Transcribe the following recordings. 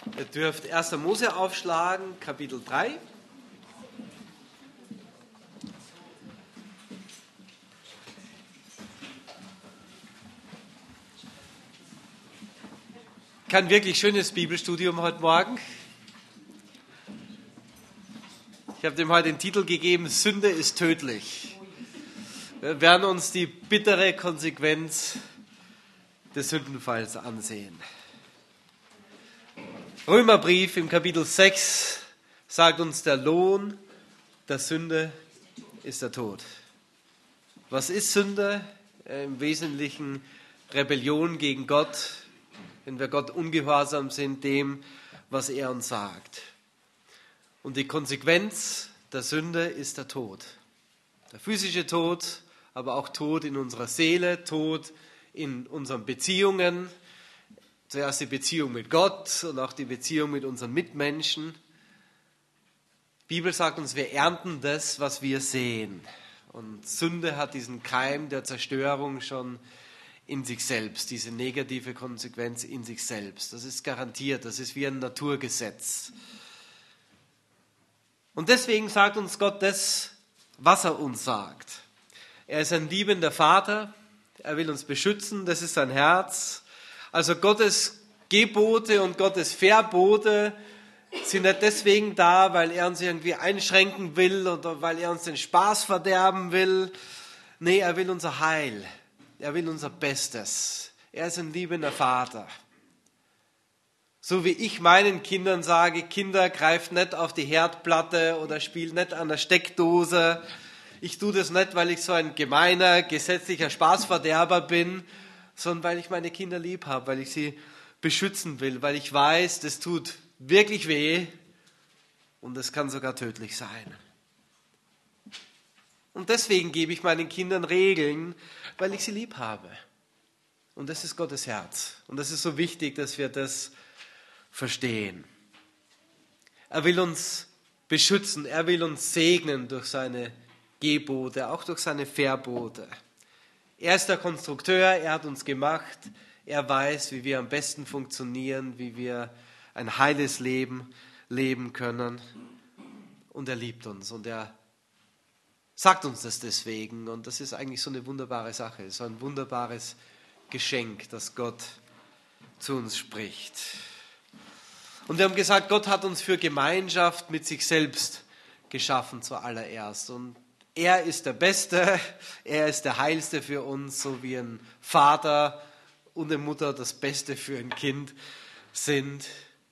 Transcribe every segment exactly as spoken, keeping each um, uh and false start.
Ihr dürft erster Mose aufschlagen, Kapitel drei. Kein wirklich schönes Bibelstudium heute Morgen. Ich habe dem heute den Titel gegeben, Sünde ist tödlich. Wir werden uns die bittere Konsequenz des Sündenfalls ansehen. Römerbrief im Kapitel sechs sagt uns, der Lohn der Sünde ist der Tod. Was ist Sünde? Im Wesentlichen Rebellion gegen Gott, wenn wir Gott ungehorsam sind, dem, was er uns sagt. Und die Konsequenz der Sünde ist der Tod. Der physische Tod, aber auch Tod in unserer Seele, Tod in unseren Beziehungen. Zuerst die Beziehung mit Gott und auch die Beziehung mit unseren Mitmenschen. Die Bibel sagt uns, wir ernten das, was wir sehen. Und Sünde hat diesen Keim der Zerstörung schon in sich selbst, diese negative Konsequenz in sich selbst. Das ist garantiert, das ist wie ein Naturgesetz. Und deswegen sagt uns Gott das, was er uns sagt. Er ist ein liebender Vater, er will uns beschützen, das ist sein Herz. Also Gottes Gebote und Gottes Verbote sind nicht deswegen da, weil er uns irgendwie einschränken will oder weil er uns den Spaß verderben will. Nee, er will unser Heil. Er will unser Bestes. Er ist ein liebender Vater. So wie ich meinen Kindern sage, Kinder, greift nicht auf die Herdplatte oder spielt nicht an der Steckdose. Ich tue das nicht, weil ich so ein gemeiner, gesetzlicher Spaßverderber bin, sondern weil ich meine Kinder lieb habe, weil ich sie beschützen will, weil ich weiß, das tut wirklich weh und das kann sogar tödlich sein. Und deswegen gebe ich meinen Kindern Regeln, weil ich sie lieb habe. Und das ist Gottes Herz. Und das ist so wichtig, dass wir das verstehen. Er will uns beschützen, er will uns segnen durch seine Gebote, auch durch seine Verbote. Er ist der Konstrukteur, er hat uns gemacht, er weiß, wie wir am besten funktionieren, wie wir ein heiles Leben leben können. Und er liebt uns und er sagt uns das deswegen. Und das ist eigentlich so eine wunderbare Sache, so ein wunderbares Geschenk, dass Gott zu uns spricht. Und wir haben gesagt, Gott hat uns für Gemeinschaft mit sich selbst geschaffen zuallererst. Und er ist der Beste, er ist der Heilste für uns, so wie ein Vater und eine Mutter das Beste für ein Kind sind.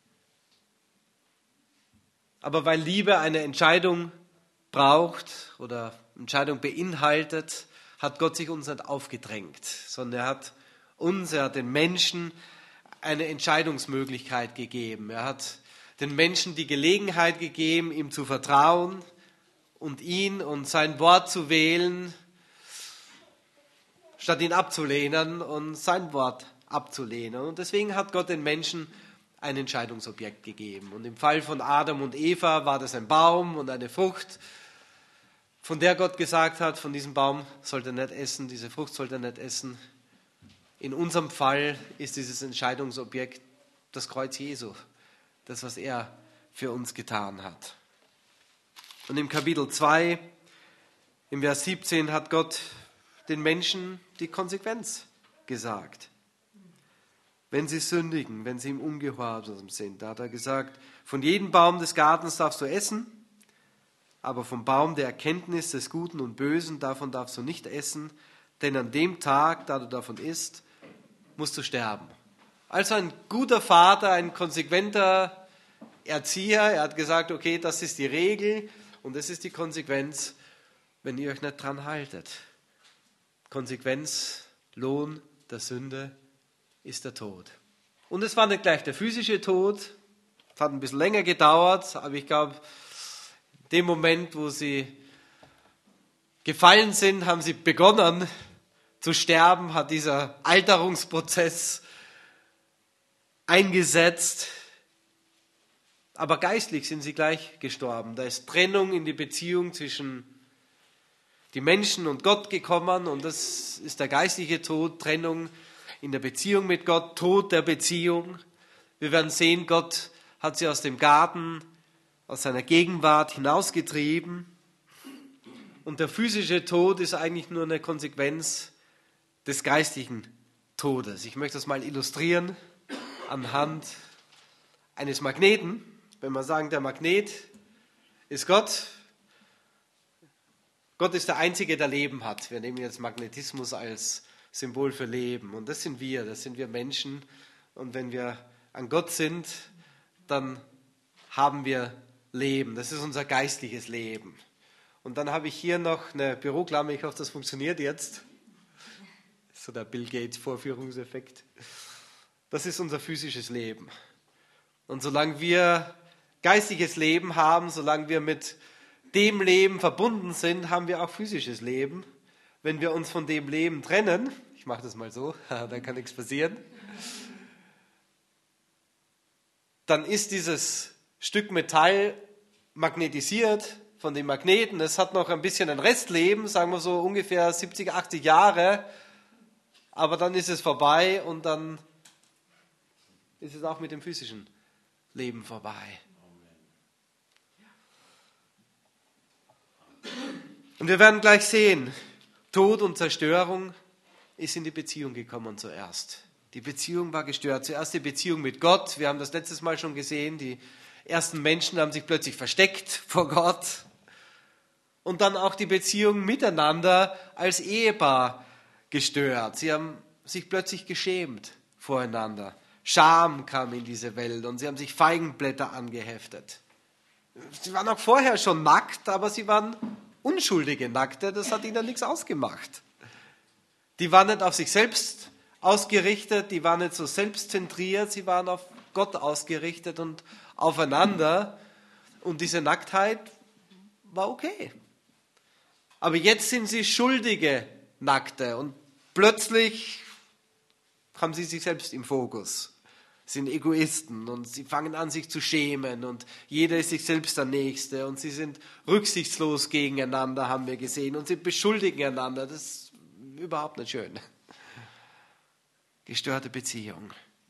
Aber weil Liebe eine Entscheidung braucht oder Entscheidung beinhaltet, hat Gott sich uns nicht aufgedrängt, sondern er hat uns, er hat den Menschen eine Entscheidungsmöglichkeit gegeben. Er hat den Menschen die Gelegenheit gegeben, ihm zu vertrauen und ihn und sein Wort zu wählen, statt ihn abzulehnen und sein Wort abzulehnen. Und deswegen hat Gott den Menschen ein Entscheidungsobjekt gegeben. Und im Fall von Adam und Eva war das ein Baum und eine Frucht, von der Gott gesagt hat, von diesem Baum sollt ihr nicht essen, diese Frucht sollt ihr nicht essen. In unserem Fall ist dieses Entscheidungsobjekt das Kreuz Jesu, das, was er für uns getan hat. Und im Kapitel zwei, im Vers siebzehn, hat Gott den Menschen die Konsequenz gesagt. Wenn sie sündigen, wenn sie im Ungehorsam sind, da hat er gesagt, von jedem Baum des Gartens darfst du essen, aber vom Baum der Erkenntnis des Guten und Bösen, davon darfst du nicht essen, denn an dem Tag, da du davon isst, musst du sterben. Also ein guter Vater, ein konsequenter Erzieher, er hat gesagt, okay, das ist die Regel und das ist die Konsequenz, wenn ihr euch nicht dran haltet. Konsequenz, Lohn der Sünde ist der Tod. Und es war nicht gleich der physische Tod, es hat ein bisschen länger gedauert, aber ich glaube, in dem Moment, wo sie gefallen sind, haben sie begonnen zu sterben, hat dieser Alterungsprozess eingesetzt. Aber geistlich sind sie gleich gestorben. Da ist Trennung in die Beziehung zwischen die Menschen und Gott gekommen und das ist der geistliche Tod, Trennung in der Beziehung mit Gott, Tod der Beziehung. Wir werden sehen, Gott hat sie aus dem Garten, aus seiner Gegenwart hinausgetrieben. Und der physische Tod ist eigentlich nur eine Konsequenz des geistigen Todes. Ich möchte das mal illustrieren anhand eines Magneten. Wenn wir sagen, der Magnet ist Gott. Gott ist der Einzige, der Leben hat. Wir nehmen jetzt Magnetismus als Symbol für Leben. Und das sind wir, das sind wir Menschen. Und wenn wir an Gott sind, dann haben wir Leben. Das ist unser geistliches Leben. Und dann habe ich hier noch eine Büroklammer. Ich hoffe, das funktioniert jetzt. So der Bill Gates Vorführungseffekt. Das ist unser physisches Leben. Und solange wir geistiges Leben haben, solange wir mit dem Leben verbunden sind, haben wir auch physisches Leben. Wenn wir uns von dem Leben trennen, ich mache das mal so, dann kann nichts passieren, dann ist dieses Stück Metall magnetisiert von dem Magneten. Es hat noch ein bisschen ein Restleben, sagen wir so ungefähr siebzig, achtzig Jahre, aber dann ist es vorbei und dann ist es auch mit dem physischen Leben vorbei. Und wir werden gleich sehen, Tod und Zerstörung ist in die Beziehung gekommen zuerst. Die Beziehung war gestört. Zuerst die Beziehung mit Gott. Wir haben das letztes Mal schon gesehen. Die ersten Menschen haben sich plötzlich versteckt vor Gott. Und dann auch die Beziehung miteinander als Ehepaar gestört. Sie haben sich plötzlich geschämt voreinander. Scham kam in diese Welt und sie haben sich Feigenblätter angeheftet. Sie waren auch vorher schon nackt, aber sie waren unschuldige Nackte. Das hat ihnen nichts ausgemacht. Die waren nicht auf sich selbst ausgerichtet, die waren nicht so selbstzentriert, sie waren auf Gott ausgerichtet und aufeinander. Und diese Nacktheit war okay. Aber jetzt sind sie schuldige Nackte und plötzlich haben sie sich selbst im Fokus. Sie sind Egoisten und sie fangen an, sich zu schämen und jeder ist sich selbst der Nächste und sie sind rücksichtslos gegeneinander, haben wir gesehen, und sie beschuldigen einander. Das ist überhaupt nicht schön. Gestörte Beziehung.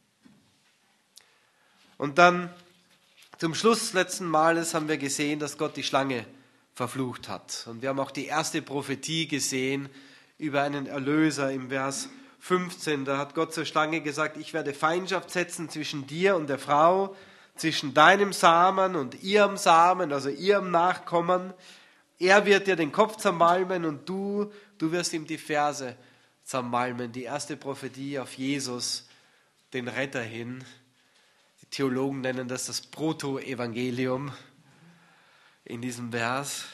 Und dann zum Schluss letzten Males haben wir gesehen, dass Gott die Schlange verflucht hat. Und wir haben auch die erste Prophetie gesehen über einen Erlöser im Vers fünfzehn. Da hat Gott zur Schlange gesagt, ich werde Feindschaft setzen zwischen dir und der Frau, zwischen deinem Samen und ihrem Samen, also ihrem Nachkommen. Er wird dir den Kopf zermalmen und du, du wirst ihm die Ferse zermalmen. Die erste Prophetie auf Jesus, den Retter hin. Die Theologen nennen das das Proto-Evangelium in diesem Vers.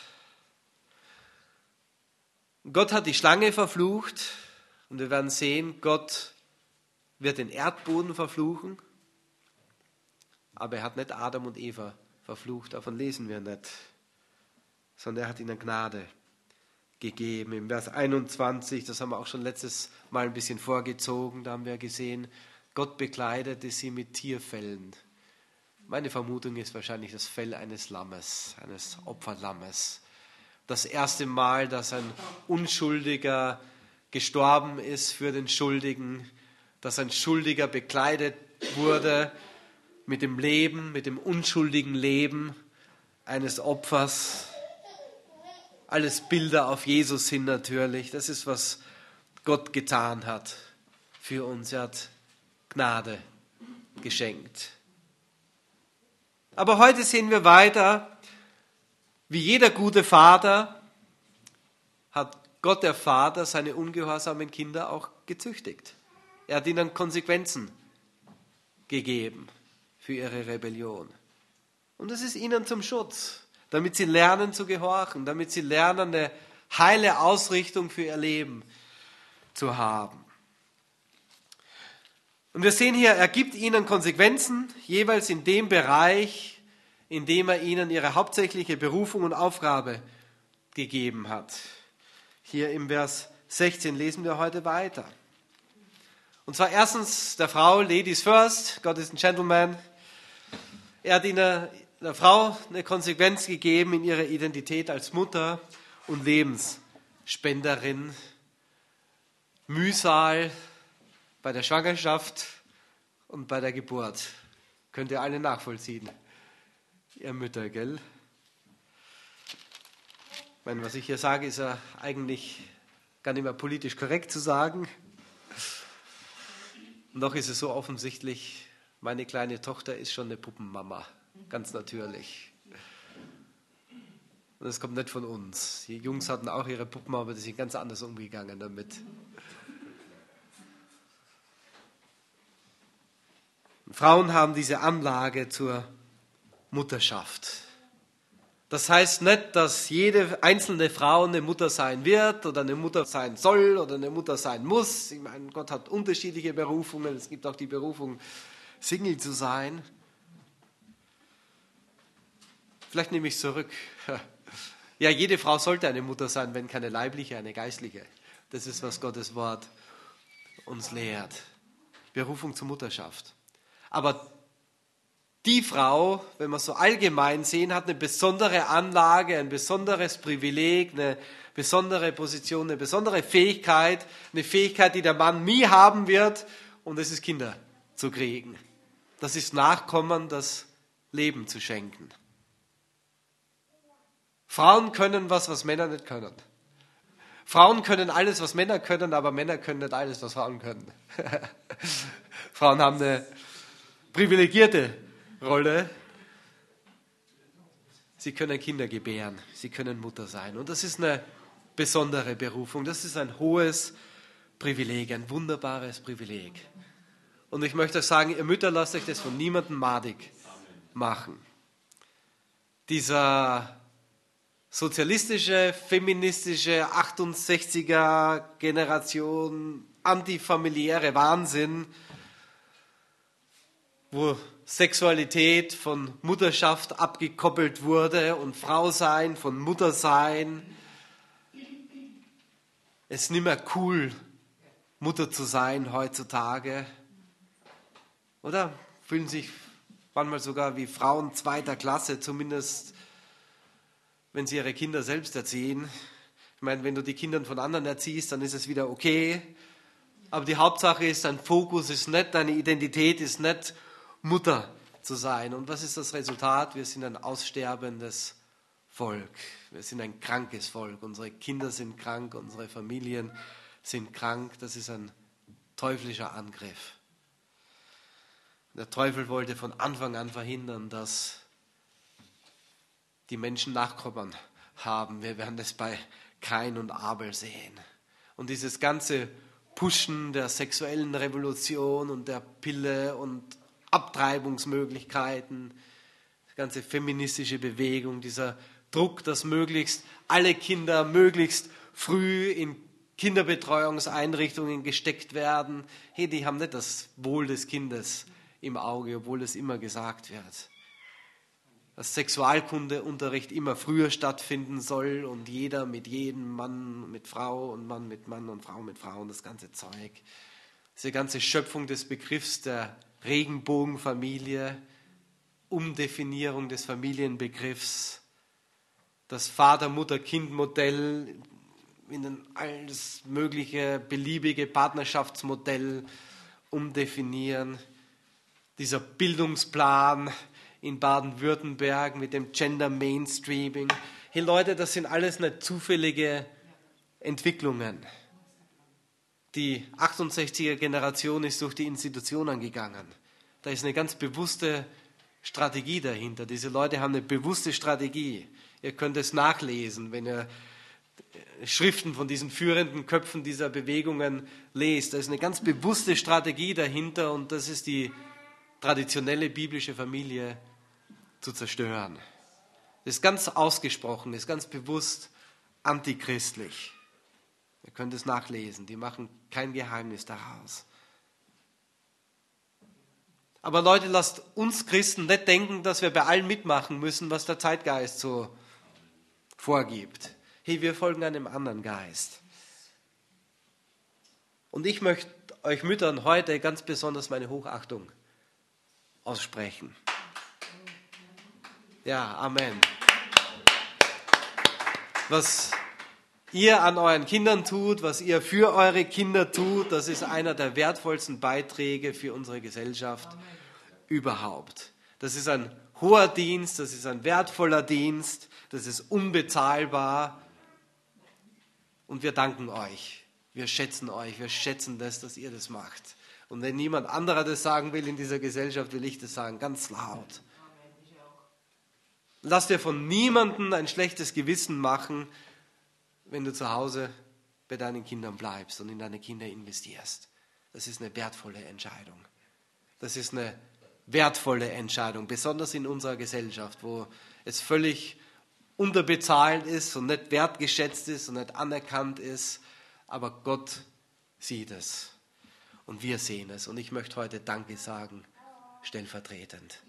Gott hat die Schlange verflucht und wir werden sehen, Gott wird den Erdboden verfluchen, aber er hat nicht Adam und Eva verflucht, davon lesen wir nicht, sondern er hat ihnen Gnade gegeben. Im Vers einundzwanzig, das haben wir auch schon letztes Mal ein bisschen vorgezogen, da haben wir gesehen, Gott bekleidete sie mit Tierfellen. Meine Vermutung ist wahrscheinlich das Fell eines Lammes, eines Opferlammes. Das erste Mal, dass ein Unschuldiger gestorben ist für den Schuldigen, dass ein Schuldiger bekleidet wurde mit dem Leben, mit dem unschuldigen Leben eines Opfers. Alles Bilder auf Jesus hin natürlich. Das ist, was Gott getan hat für uns. Er hat Gnade geschenkt. Aber heute sehen wir weiter, wie jeder gute Vater hat Gott der Vater seine ungehorsamen Kinder auch gezüchtigt. Er hat ihnen Konsequenzen gegeben für ihre Rebellion. Und das ist ihnen zum Schutz, damit sie lernen zu gehorchen, damit sie lernen, eine heile Ausrichtung für ihr Leben zu haben. Und wir sehen hier, er gibt ihnen Konsequenzen, jeweils in dem Bereich, in dem er ihnen ihre hauptsächliche Berufung und Aufgabe gegeben hat. Hier im Vers sechzehn lesen wir heute weiter. Und zwar erstens der Frau, Ladies first, Gott ist ein Gentleman. Er hat ihnen, der Frau eine Konsequenz gegeben in ihrer Identität als Mutter und Lebensspenderin. Mühsal bei der Schwangerschaft und bei der Geburt. Könnt ihr alle nachvollziehen. Ihr Mütter, gell? Ich meine, was ich hier sage, ist ja eigentlich gar nicht mehr politisch korrekt zu sagen. Und doch ist es so offensichtlich, meine kleine Tochter ist schon eine Puppenmama, ganz natürlich. Und das kommt nicht von uns. Die Jungs hatten auch ihre Puppen, aber die sind ganz anders umgegangen damit. Und Frauen haben diese Anlage zur Mutterschaft. Das heißt nicht, dass jede einzelne Frau eine Mutter sein wird oder eine Mutter sein soll oder eine Mutter sein muss. Ich meine, Gott hat unterschiedliche Berufungen. Es gibt auch die Berufung, Single zu sein. Vielleicht nehme ich es zurück. Ja, jede Frau sollte eine Mutter sein, wenn keine leibliche, eine geistliche. Das ist, was Gottes Wort uns lehrt. Berufung zur Mutterschaft. Aber die Frau, wenn wir es so allgemein sehen, hat eine besondere Anlage, ein besonderes Privileg, eine besondere Position, eine besondere Fähigkeit, eine Fähigkeit, die der Mann nie haben wird, und das ist Kinder zu kriegen. Das ist Nachkommen, das Leben zu schenken. Frauen können was, was Männer nicht können. Frauen können alles, was Männer können, aber Männer können nicht alles, was Frauen können. Frauen haben eine privilegierte Rolle. Sie können Kinder gebären, sie können Mutter sein. Und das ist eine besondere Berufung, das ist ein hohes Privileg, ein wunderbares Privileg. Und ich möchte euch sagen, ihr Mütter, lasst euch das von niemandem madig machen. Dieser sozialistische, feministische, achtundsechziger Generation, antifamiliäre Wahnsinn, wo Sexualität von Mutterschaft abgekoppelt wurde und Frausein von Muttersein. Es ist nicht mehr cool, Mutter zu sein heutzutage. Oder fühlen sich manchmal sogar wie Frauen zweiter Klasse, zumindest wenn sie ihre Kinder selbst erziehen. Ich meine, wenn du die Kinder von anderen erziehst, dann ist es wieder okay. Aber die Hauptsache ist, dein Fokus ist nicht, deine Identität ist nicht, Mutter zu sein. Und was ist das Resultat? Wir sind ein aussterbendes Volk. Wir sind ein krankes Volk. Unsere Kinder sind krank, unsere Familien sind krank. Das ist ein teuflischer Angriff. Der Teufel wollte von Anfang an verhindern, dass die Menschen Nachkommen haben. Wir werden das bei Kain und Abel sehen. Und dieses ganze Pushen der sexuellen Revolution und der Pille und Abtreibungsmöglichkeiten, die ganze feministische Bewegung, dieser Druck, dass möglichst alle Kinder möglichst früh in Kinderbetreuungseinrichtungen gesteckt werden. Hey, die haben nicht das Wohl des Kindes im Auge, obwohl es immer gesagt wird. Dass Sexualkundeunterricht immer früher stattfinden soll und jeder mit jedem, Mann mit Frau und Mann mit Mann und Frau mit Frau und das ganze Zeug. Diese ganze Schöpfung des Begriffs der Regenbogenfamilie, Umdefinierung des Familienbegriffs, das Vater-Mutter-Kind-Modell, in ein alles mögliche beliebige Partnerschaftsmodell umdefinieren, dieser Bildungsplan in Baden-Württemberg mit dem Gender Mainstreaming. Hey Leute, das sind alles nicht zufällige Entwicklungen. Die achtundsechziger Generation ist durch die Institutionen gegangen. Da ist eine ganz bewusste Strategie dahinter. Diese Leute haben eine bewusste Strategie. Ihr könnt es nachlesen, wenn ihr Schriften von diesen führenden Köpfen dieser Bewegungen lest. Da ist eine ganz bewusste Strategie dahinter und das ist die traditionelle biblische Familie zu zerstören. Das ist ganz ausgesprochen, das ist ganz bewusst antichristlich. Ihr könnt es nachlesen, die machen kein Geheimnis daraus. Aber Leute, lasst uns Christen nicht denken, dass wir bei allem mitmachen müssen, was der Zeitgeist so vorgibt. Hey, wir folgen einem anderen Geist. Und ich möchte euch Müttern heute ganz besonders meine Hochachtung aussprechen. Ja, Amen. Was ihr an euren Kindern tut, was ihr für eure Kinder tut, das ist einer der wertvollsten Beiträge für unsere Gesellschaft überhaupt. Das ist ein hoher Dienst, das ist ein wertvoller Dienst, das ist unbezahlbar. Und wir danken euch, wir schätzen euch, wir schätzen das, dass ihr das macht. Und wenn niemand anderer das sagen will in dieser Gesellschaft, will ich das sagen, ganz laut. Lass dir von niemandem ein schlechtes Gewissen machen, wenn du zu Hause bei deinen Kindern bleibst und in deine Kinder investierst. Das ist eine wertvolle Entscheidung. Das ist eine wertvolle Entscheidung, besonders in unserer Gesellschaft, wo es völlig unterbezahlt ist und nicht wertgeschätzt ist und nicht anerkannt ist. Aber Gott sieht es und wir sehen es. Und ich möchte heute Danke sagen, stellvertretend.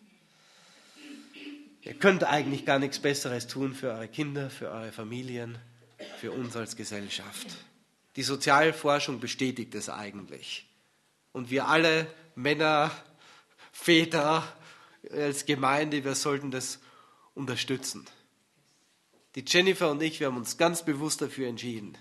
Ihr könnt eigentlich gar nichts Besseres tun für eure Kinder, für eure Familien, für uns als Gesellschaft. Die Sozialforschung bestätigt es eigentlich. Und wir alle, Männer, Väter, als Gemeinde, wir sollten das unterstützen. Die Jennifer und ich, wir haben uns ganz bewusst dafür entschieden,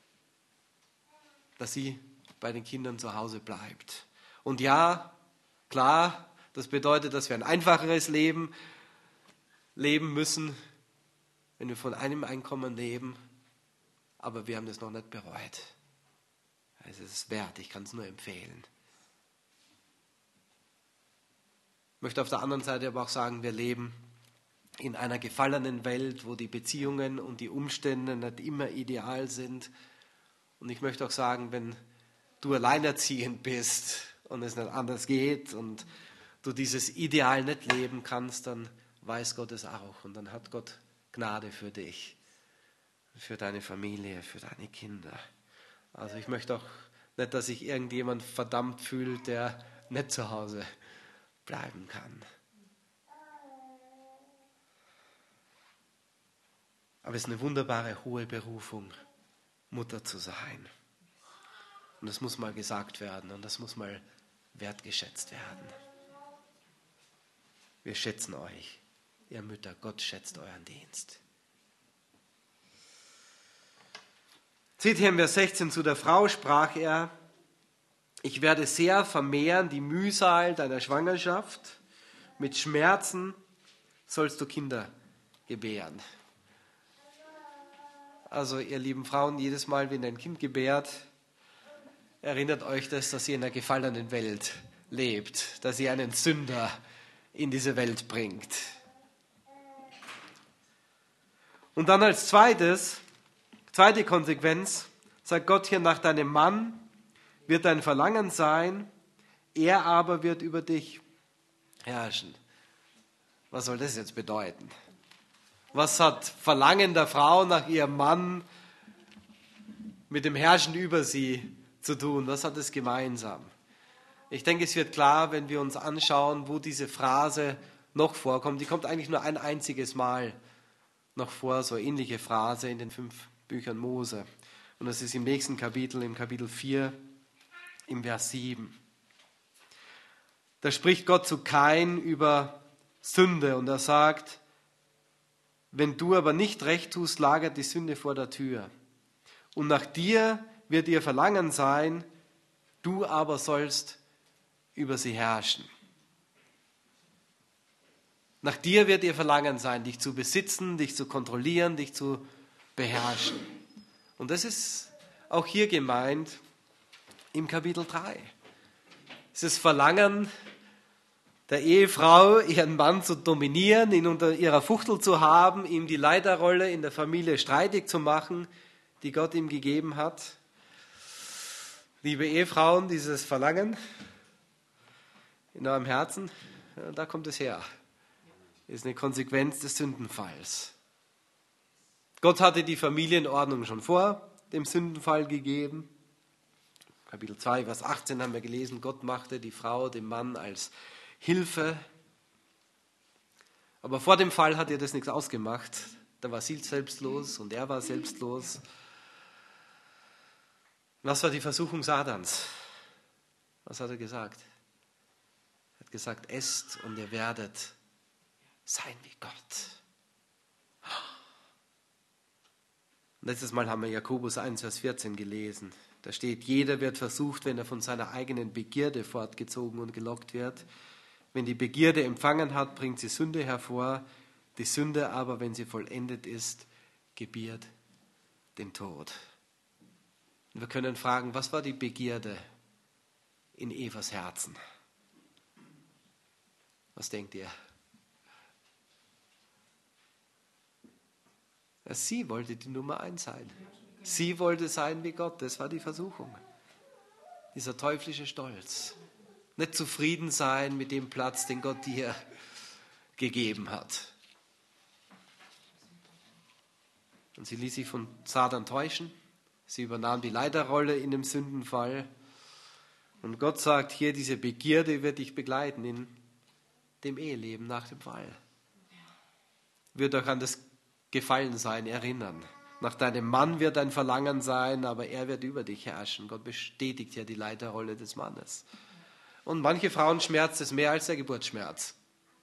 dass sie bei den Kindern zu Hause bleibt. Und ja, klar, das bedeutet, dass wir ein einfacheres Leben leben müssen, wenn wir von einem Einkommen leben, aber wir haben das noch nicht bereut. Also es ist wert, ich kann es nur empfehlen. Ich möchte auf der anderen Seite aber auch sagen, wir leben in einer gefallenen Welt, wo die Beziehungen und die Umstände nicht immer ideal sind. Und ich möchte auch sagen, wenn du alleinerziehend bist und es nicht anders geht und du dieses Ideal nicht leben kannst, dann weiß Gott es auch. Und dann hat Gott Gnade für dich, für deine Familie, für deine Kinder. Also ich möchte auch nicht, dass sich irgendjemand verdammt fühlt, der nicht zu Hause bleiben kann. Aber es ist eine wunderbare, hohe Berufung, Mutter zu sein. Und das muss mal gesagt werden und das muss mal wertgeschätzt werden. Wir schätzen euch, ihr Mütter, Gott schätzt euren Dienst. Seht hier in Vers sechzehn, zu der Frau sprach er, ich werde sehr vermehren die Mühsal deiner Schwangerschaft, mit Schmerzen sollst du Kinder gebären. Also ihr lieben Frauen, jedes Mal, wenn ihr ein Kind gebärt, erinnert euch das, dass ihr in einer gefallenen Welt lebt, dass ihr einen Sünder in diese Welt bringt. Und dann als zweites, zweite Konsequenz, sagt Gott hier, nach deinem Mann wird dein Verlangen sein, er aber wird über dich herrschen. Was soll das jetzt bedeuten? Was hat Verlangen der Frau nach ihrem Mann mit dem Herrschen über sie zu tun? Was hat es gemeinsam? Ich denke, es wird klar, wenn wir uns anschauen, wo diese Phrase noch vorkommt. Die kommt eigentlich nur ein einziges Mal noch vor, so eine ähnliche Phrase in den fünf Büchern Mose. Und das ist im nächsten Kapitel, im Kapitel vier, im Vers sieben. Da spricht Gott zu Kain über Sünde und er sagt, wenn du aber nicht recht tust, lagert die Sünde vor der Tür. Und nach dir wird ihr Verlangen sein, du aber sollst über sie herrschen. Nach dir wird ihr Verlangen sein, dich zu besitzen, dich zu kontrollieren, dich zu beherrschen. Und das ist auch hier gemeint im Kapitel drei. Es ist Verlangen der Ehefrau, ihren Mann zu dominieren, ihn unter ihrer Fuchtel zu haben, ihm die Leiterrolle in der Familie streitig zu machen, die Gott ihm gegeben hat. Liebe Ehefrauen, dieses Verlangen in eurem Herzen, ja, da kommt es her. Ist eine Konsequenz des Sündenfalls. Gott hatte die Familienordnung schon vor dem Sündenfall gegeben. Kapitel zwei, Vers achtzehn haben wir gelesen, Gott machte die Frau dem Mann als Hilfe. Aber vor dem Fall hat ihr das nichts ausgemacht. Da war sie selbstlos und er war selbstlos. Was war die Versuchung Satans? Was hat er gesagt? Er hat gesagt, esst und ihr werdet sein wie Gott. Letztes Mal haben wir Jakobus eins, Vers vierzehn gelesen. Da steht, jeder wird versucht, wenn er von seiner eigenen Begierde fortgezogen und gelockt wird. Wenn die Begierde empfangen hat, bringt sie Sünde hervor. Die Sünde aber, wenn sie vollendet ist, gebiert den Tod. Und wir können fragen, was war die Begierde in Evas Herzen? Was denkt ihr? Ja, sie wollte die Nummer eins sein. Sie wollte sein wie Gott. Das war die Versuchung. Dieser teuflische Stolz. Nicht zufrieden sein mit dem Platz, den Gott dir gegeben hat. Und sie ließ sich von Satan täuschen. Sie übernahm die Leiterrolle in dem Sündenfall. Und Gott sagt hier, diese Begierde wird dich begleiten in dem Eheleben nach dem Fall. Wird euch an das Gefallensein erinnern. Nach deinem Mann wird ein Verlangen sein, aber er wird über dich herrschen. Gott bestätigt ja die Leiterrolle des Mannes. Und manche Frauen schmerzt es mehr als der Geburtsschmerz.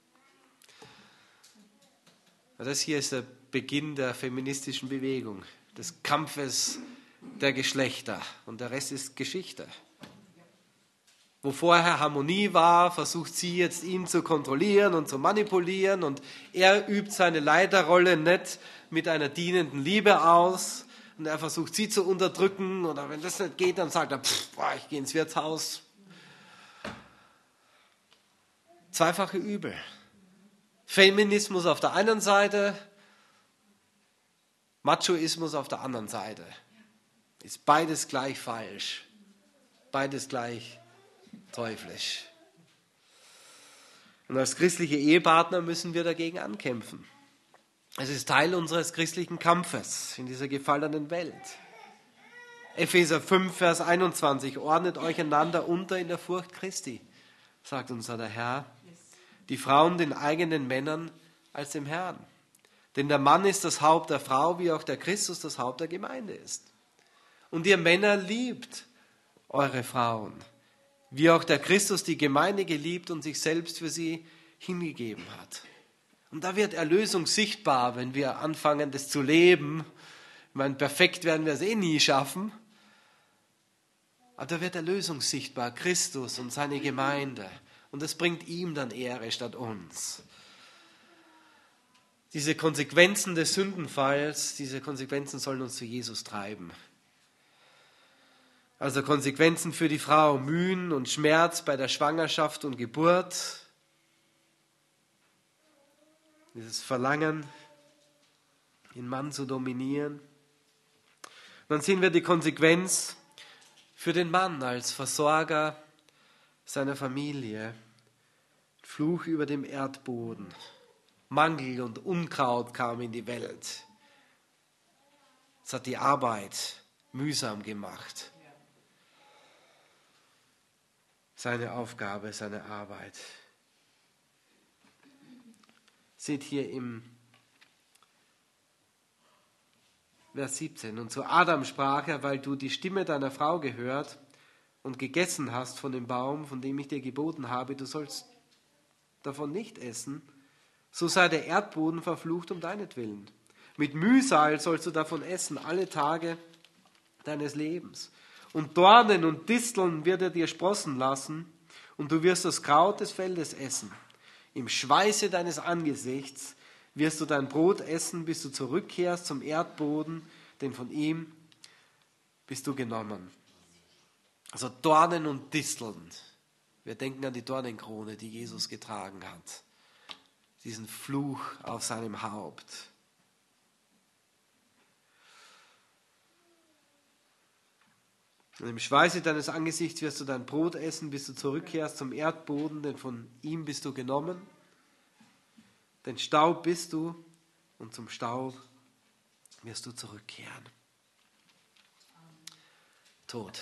Das hier ist der Beginn der feministischen Bewegung, des Kampfes der Geschlechter. Und der Rest ist Geschichte. Wo vorher Harmonie war, versucht sie jetzt ihn zu kontrollieren und zu manipulieren. Und er übt seine Leiterrolle nicht mit einer dienenden Liebe aus. Und er versucht sie zu unterdrücken. Oder wenn das nicht geht, dann sagt er, pff, boah, ich gehe ins Wirtshaus. Zweifache Übel. Feminismus auf der einen Seite, Machoismus auf der anderen Seite. Ist beides gleich falsch. Beides gleich teuflisch. Und als christliche Ehepartner müssen wir dagegen ankämpfen. Es ist Teil unseres christlichen Kampfes in dieser gefallenen Welt. Epheser fünf, Vers einundzwanzig. Ordnet euch einander unter in der Furcht Christi, sagt unser der Herr. Die Frauen den eigenen Männern als dem Herrn. Denn der Mann ist das Haupt der Frau, wie auch der Christus das Haupt der Gemeinde ist. Und ihr Männer liebt eure Frauen, wie auch der Christus die Gemeinde geliebt und sich selbst für sie hingegeben hat. Und da wird Erlösung sichtbar, wenn wir anfangen, das zu leben. Ich meine, perfekt werden wir es eh nie schaffen. Aber da wird Erlösung sichtbar, Christus und seine Gemeinde. Und das bringt ihm dann Ehre statt uns. Diese Konsequenzen des Sündenfalls, diese Konsequenzen sollen uns zu Jesus treiben. Also Konsequenzen für die Frau, Mühen und Schmerz bei der Schwangerschaft und Geburt. Dieses Verlangen, den Mann zu dominieren. Und dann sehen wir die Konsequenz für den Mann als Versorger seiner Familie. Fluch über dem Erdboden. Mangel und Unkraut kam in die Welt. Es hat die Arbeit mühsam gemacht. Seine Aufgabe, seine Arbeit. Seht hier im Vers siebzehn. Und zu Adam sprach er, weil du die Stimme deiner Frau gehört und gegessen hast von dem Baum, von dem ich dir geboten habe, du sollst davon nicht essen, so sei der Erdboden verflucht um deinetwillen. Mit Mühsal sollst du davon essen, alle Tage deines Lebens. Und Dornen und Disteln wird er dir sprossen lassen, und du wirst das Kraut des Feldes essen. Im Schweiße deines Angesichts wirst du dein Brot essen, bis du zurückkehrst zum Erdboden, denn von ihm bist du genommen. Also Dornen und Disteln. Wir denken an die Dornenkrone, die Jesus getragen hat. Diesen Fluch auf seinem Haupt. Und im Schweiße deines Angesichts wirst du dein Brot essen, bis du zurückkehrst zum Erdboden, denn von ihm bist du genommen. Denn Staub bist du und zum Staub wirst du zurückkehren. Tod.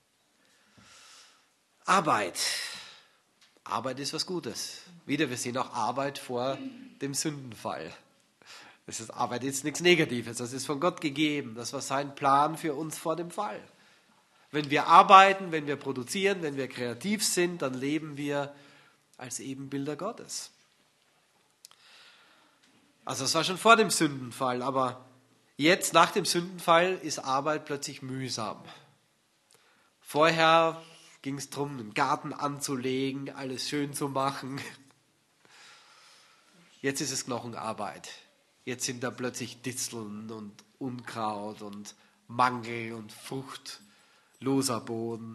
Arbeit. Arbeit ist was Gutes. Wieder, wir sehen auch Arbeit vor dem Sündenfall. Das ist, Arbeit ist nichts Negatives, das ist von Gott gegeben. Das war sein Plan für uns vor dem Fall. Wenn wir arbeiten, wenn wir produzieren, wenn wir kreativ sind, dann leben wir als Ebenbilder Gottes. Also das war schon vor dem Sündenfall, aber jetzt nach dem Sündenfall ist Arbeit plötzlich mühsam. Vorher ging es darum, einen Garten anzulegen, alles schön zu machen. Jetzt ist es Knochenarbeit. Jetzt sind da plötzlich Disteln und Unkraut und Mangel und fruchtloser Boden.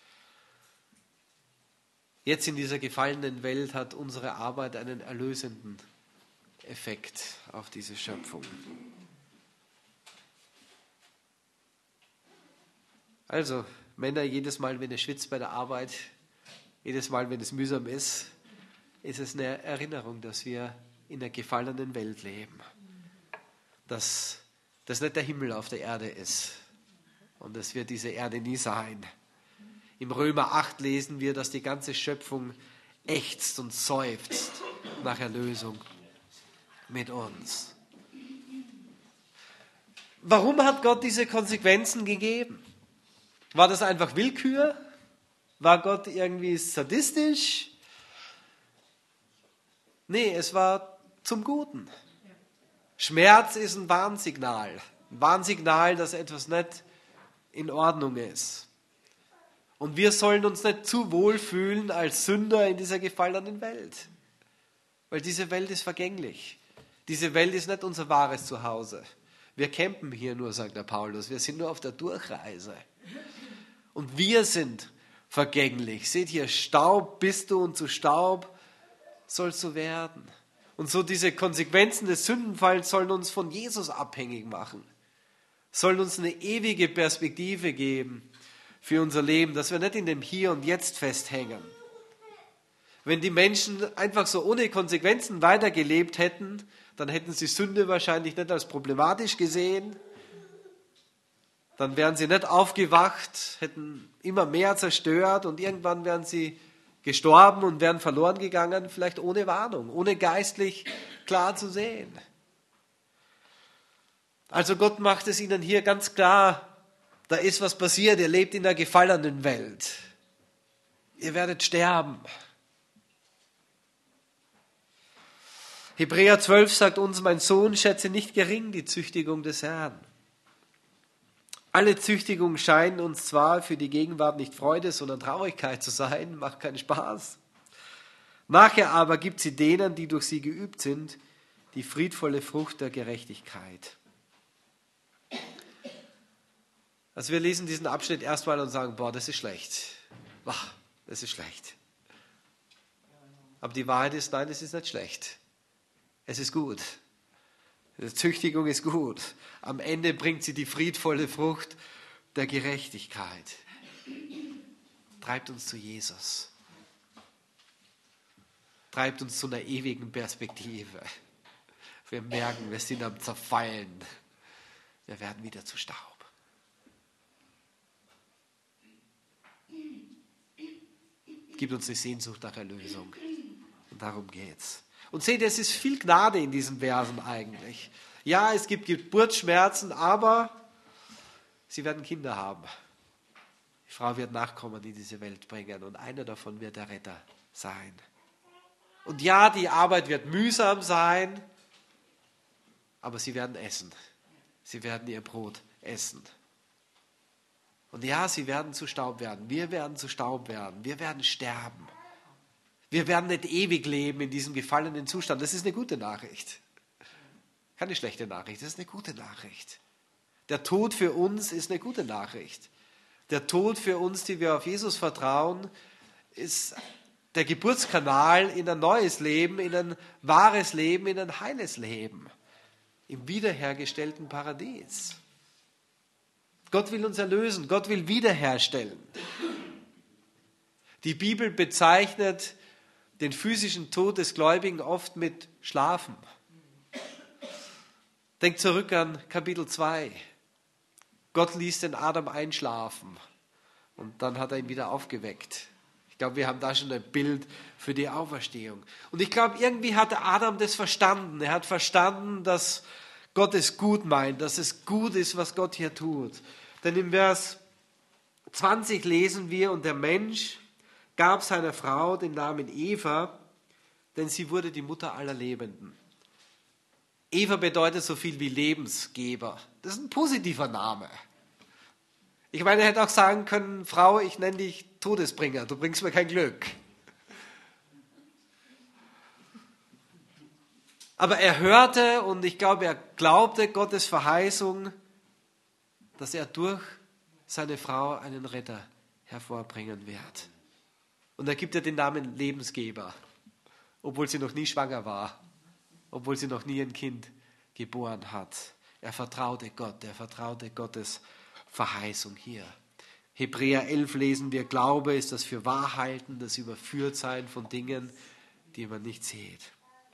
Jetzt in dieser gefallenen Welt hat unsere Arbeit einen erlösenden Effekt auf diese Schöpfung. Also, Männer, jedes Mal, wenn ihr schwitzt bei der Arbeit, jedes Mal, wenn es mühsam ist, ist es eine Erinnerung, dass wir in einer gefallenen Welt leben. Dass das nicht der Himmel auf der Erde ist. Und das wird diese Erde nie sein. Im Römer acht lesen wir, dass die ganze Schöpfung ächzt und seufzt nach Erlösung mit uns. Warum hat Gott diese Konsequenzen gegeben? War das einfach Willkür? War Gott irgendwie sadistisch? Nee, es war zum Guten. Schmerz ist ein Warnsignal. Ein Warnsignal, dass etwas nicht in Ordnung ist. Und wir sollen uns nicht zu wohl fühlen als Sünder in dieser gefallenen Welt. Weil diese Welt ist vergänglich. Diese Welt ist nicht unser wahres Zuhause. Wir campen hier nur, sagt der Paulus. Wir sind nur auf der Durchreise. Und wir sind vergänglich. Seht hier, Staub bist du und zu Staub sollst du werden. Und so diese Konsequenzen des Sündenfalls sollen uns von Jesus abhängig machen. Sollen uns eine ewige Perspektive geben für unser Leben, dass wir nicht in dem Hier und Jetzt festhängen. Wenn die Menschen einfach so ohne Konsequenzen weitergelebt hätten, dann hätten sie Sünde wahrscheinlich nicht als problematisch gesehen. Dann wären sie nicht aufgewacht, hätten immer mehr zerstört und irgendwann wären sie gestorben und wären verloren gegangen, vielleicht ohne Warnung, ohne geistlich klar zu sehen. Also Gott macht es ihnen hier ganz klar, da ist was passiert, ihr lebt in einer gefallenen Welt. Ihr werdet sterben. Hebräer zwölf sagt uns, mein Sohn, schätze nicht gering die Züchtigung des Herrn. Alle Züchtigung scheinen uns zwar für die Gegenwart nicht Freude, sondern Traurigkeit zu sein, macht keinen Spaß. Nachher aber gibt sie denen, die durch sie geübt sind, die friedvolle Frucht der Gerechtigkeit. Also wir lesen diesen Abschnitt erstmal und sagen, boah, das ist schlecht. Boah, das ist schlecht. Aber die Wahrheit ist, nein, es ist nicht schlecht. Es ist gut. Die Züchtigung ist gut. Am Ende bringt sie die friedvolle Frucht der Gerechtigkeit. Treibt uns zu Jesus. Treibt uns zu einer ewigen Perspektive. Wir merken, wir sind am Zerfallen. Wir werden wieder zu Staub. Gibt uns die Sehnsucht nach Erlösung. Und darum geht's. Und seht, es ist viel Gnade in diesen Versen eigentlich. Ja, es gibt Geburtsschmerzen, aber sie werden Kinder haben. Die Frau wird Nachkommen in diese Welt bringen und einer davon wird der Retter sein. Und ja, die Arbeit wird mühsam sein, aber sie werden essen. Sie werden ihr Brot essen. Und ja, sie werden zu Staub werden. Wir werden zu Staub werden. Wir werden sterben. Wir werden nicht ewig leben in diesem gefallenen Zustand. Das ist eine gute Nachricht. Keine schlechte Nachricht, das ist eine gute Nachricht. Der Tod für uns ist eine gute Nachricht. Der Tod für uns, die wir auf Jesus vertrauen, ist der Geburtskanal in ein neues Leben, in ein wahres Leben, in ein heiles Leben. Im wiederhergestellten Paradies. Gott will uns erlösen, Gott will wiederherstellen. Die Bibel bezeichnet den physischen Tod des Gläubigen oft mit Schlafen. Denkt zurück an Kapitel zwei. Gott ließ den Adam einschlafen und dann hat er ihn wieder aufgeweckt. Ich glaube, wir haben da schon ein Bild für die Auferstehung. Und ich glaube, irgendwie hatte Adam das verstanden. Er hat verstanden, dass Gott es gut meint, dass es gut ist, was Gott hier tut. Denn im Vers zwanzig lesen wir, und der Mensch gab seiner Frau den Namen Eva, denn sie wurde die Mutter aller Lebenden. Eva bedeutet so viel wie Lebensgeber. Das ist ein positiver Name. Ich meine, er hätte auch sagen können, Frau, ich nenne dich Todesbringer, du bringst mir kein Glück. Aber er hörte und ich glaube, er glaubte Gottes Verheißung, dass er durch seine Frau einen Retter hervorbringen wird. Und er gibt ihr den Namen Lebensgeber, obwohl sie noch nie schwanger war, obwohl sie noch nie ein Kind geboren hat. Er vertraute Gott, er vertraute Gottes Verheißung hier. Hebräer elf lesen wir, Glaube ist das Fürwahrhalten, das Überführtsein von Dingen, die man nicht sieht.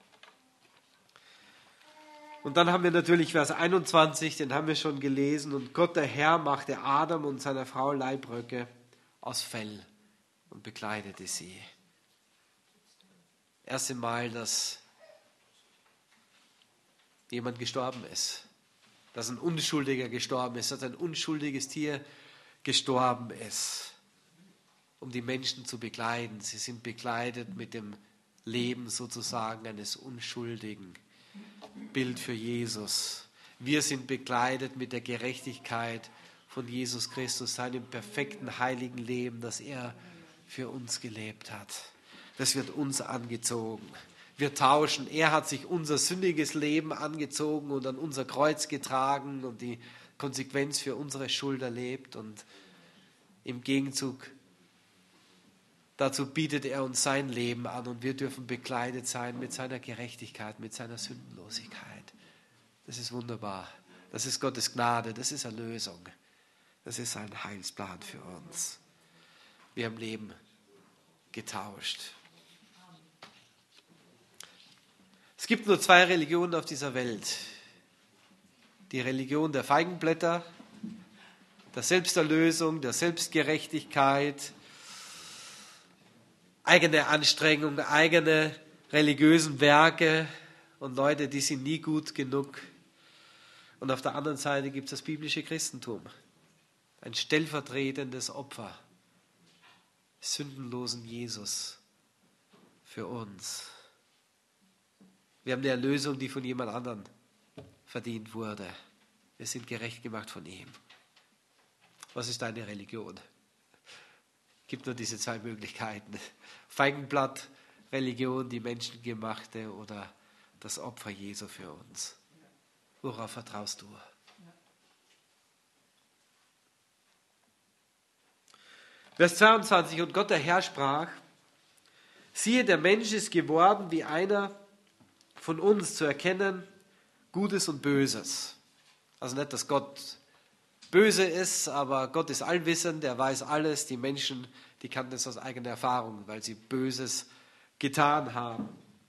Und dann haben wir natürlich Vers einundzwanzig, den haben wir schon gelesen. Und Gott der Herr machte Adam und seiner Frau Leibröcke aus Fell und bekleidete sie. Erste Mal, dass jemand gestorben ist. Dass ein Unschuldiger gestorben ist, dass ein unschuldiges Tier gestorben ist, um die Menschen zu bekleiden. Sie sind bekleidet mit dem Leben sozusagen eines Unschuldigen. Bild für Jesus. Wir sind bekleidet mit der Gerechtigkeit von Jesus Christus, seinem perfekten, heiligen Leben, das er für uns gelebt hat. Das wird uns angezogen. Wir tauschen. Er hat sich unser sündiges Leben angezogen und an unser Kreuz getragen und die Konsequenz für unsere Schuld erlebt. Und im Gegenzug dazu bietet er uns sein Leben an und wir dürfen bekleidet sein mit seiner Gerechtigkeit, mit seiner Sündenlosigkeit. Das ist wunderbar. Das ist Gottes Gnade, das ist Erlösung. Das ist sein Heilsplan für uns. Wir haben Leben getauscht. Es gibt nur zwei Religionen auf dieser Welt. Die Religion der Feigenblätter, der Selbsterlösung, der Selbstgerechtigkeit, eigene Anstrengung, eigene religiösen Werke und Leute, die sind nie gut genug. Und auf der anderen Seite gibt es das biblische Christentum, ein stellvertretendes Opfer, sündenlosen Jesus für uns. Wir haben eine Erlösung, die von jemand anderem verdient wurde. Wir sind gerecht gemacht von ihm. Was ist deine Religion? Es gibt nur diese zwei Möglichkeiten. Feigenblatt, Religion, die menschengemachte oder das Opfer Jesu für uns. Worauf vertraust du? Vers zweiundzwanzig, und Gott der Herr sprach, siehe, der Mensch ist geworden wie einer von uns zu erkennen, Gutes und Böses. Also nicht, dass Gott böse ist, aber Gott ist allwissend, er weiß alles. Die Menschen, die kannten das aus eigener Erfahrung, weil sie Böses getan haben.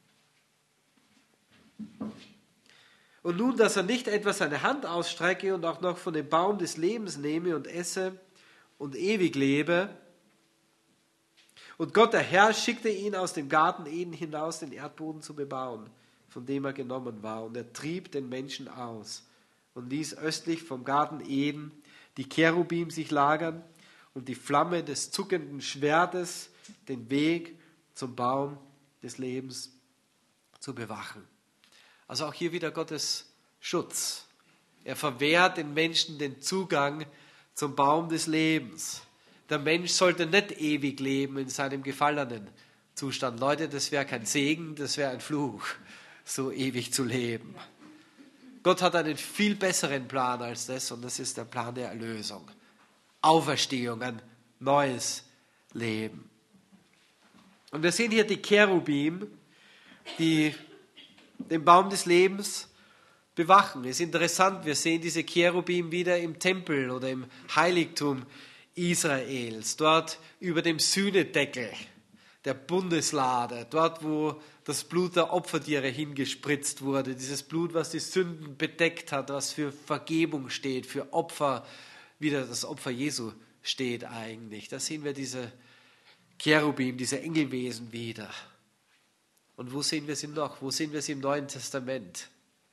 Und nun, dass er nicht etwa seine Hand ausstrecke und auch noch von dem Baum des Lebens nehme und esse und ewig lebe. Und Gott, der Herr, schickte ihn aus dem Garten Eden hinaus, den Erdboden zu bebauen, von dem er genommen war. Und er trieb den Menschen aus und ließ östlich vom Garten Eden die Cherubim sich lagern und die Flamme des zuckenden Schwertes den Weg zum Baum des Lebens zu bewachen. Also auch hier wieder Gottes Schutz. Er verwehrt den Menschen den Zugang zum Baum des Lebens. Der Mensch sollte nicht ewig leben in seinem gefallenen Zustand. Leute, das wäre kein Segen, das wäre ein Fluch, so ewig zu leben. Gott hat einen viel besseren Plan als das und das ist der Plan der Erlösung. Auferstehung, ein neues Leben. Und wir sehen hier die Cherubim, die den Baum des Lebens bewachen. Es ist interessant, wir sehen diese Cherubim wieder im Tempel oder im Heiligtum Israels, dort über dem Sühnedeckel der Bundeslade, dort wo das Blut der Opfertiere hingespritzt wurde, dieses Blut, was die Sünden bedeckt hat, was für Vergebung steht, für Opfer, wieder das Opfer Jesu steht eigentlich. Da sehen wir diese Cherubim, diese Engelwesen wieder. Und wo sehen wir sie noch? Wo sehen wir sie im Neuen Testament?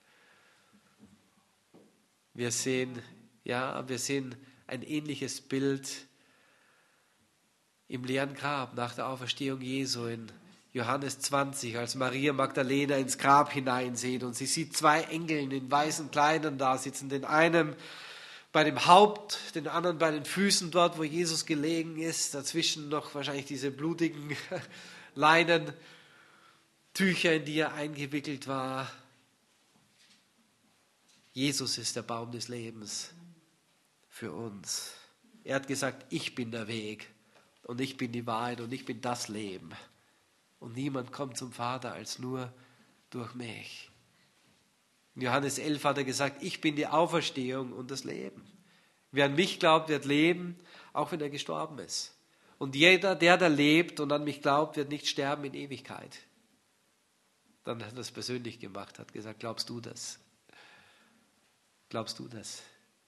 Wir sehen, ja, wir sehen ein ähnliches Bild im leeren Grab nach der Auferstehung Jesu in Johannes zwanzig, als Maria Magdalena ins Grab hineinsieht und sie sieht zwei Engel in weißen Kleidern da sitzen. Den einen bei dem Haupt, den anderen bei den Füßen dort, wo Jesus gelegen ist. Dazwischen noch wahrscheinlich diese blutigen Leinentücher, in die er eingewickelt war. Jesus ist der Baum des Lebens für uns. Er hat gesagt, ich bin der Weg und ich bin die Wahrheit und ich bin das Leben. Und niemand kommt zum Vater als nur durch mich. In Johannes elf hat er gesagt, ich bin die Auferstehung und das Leben. Wer an mich glaubt, wird leben, auch wenn er gestorben ist. Und jeder, der da lebt und an mich glaubt, wird nicht sterben in Ewigkeit. Dann hat er es persönlich gemacht, hat gesagt, glaubst du das? Glaubst du das?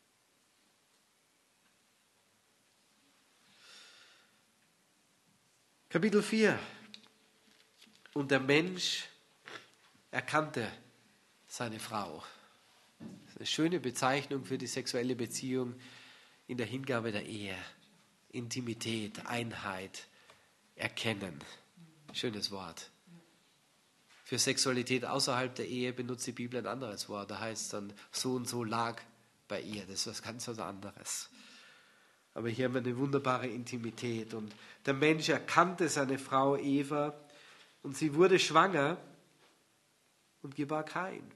Kapitel vier. Und der Mensch erkannte seine Frau. Das ist eine schöne Bezeichnung für die sexuelle Beziehung in der Hingabe der Ehe. Intimität, Einheit, Erkennen. Schönes Wort. Für Sexualität außerhalb der Ehe benutzt die Bibel ein anderes Wort. Da heißt es dann, so und so lag bei ihr. Das ist was ganz was anderes. Aber hier haben wir eine wunderbare Intimität. Und der Mensch erkannte seine Frau Eva und sie wurde schwanger und gebar Kain.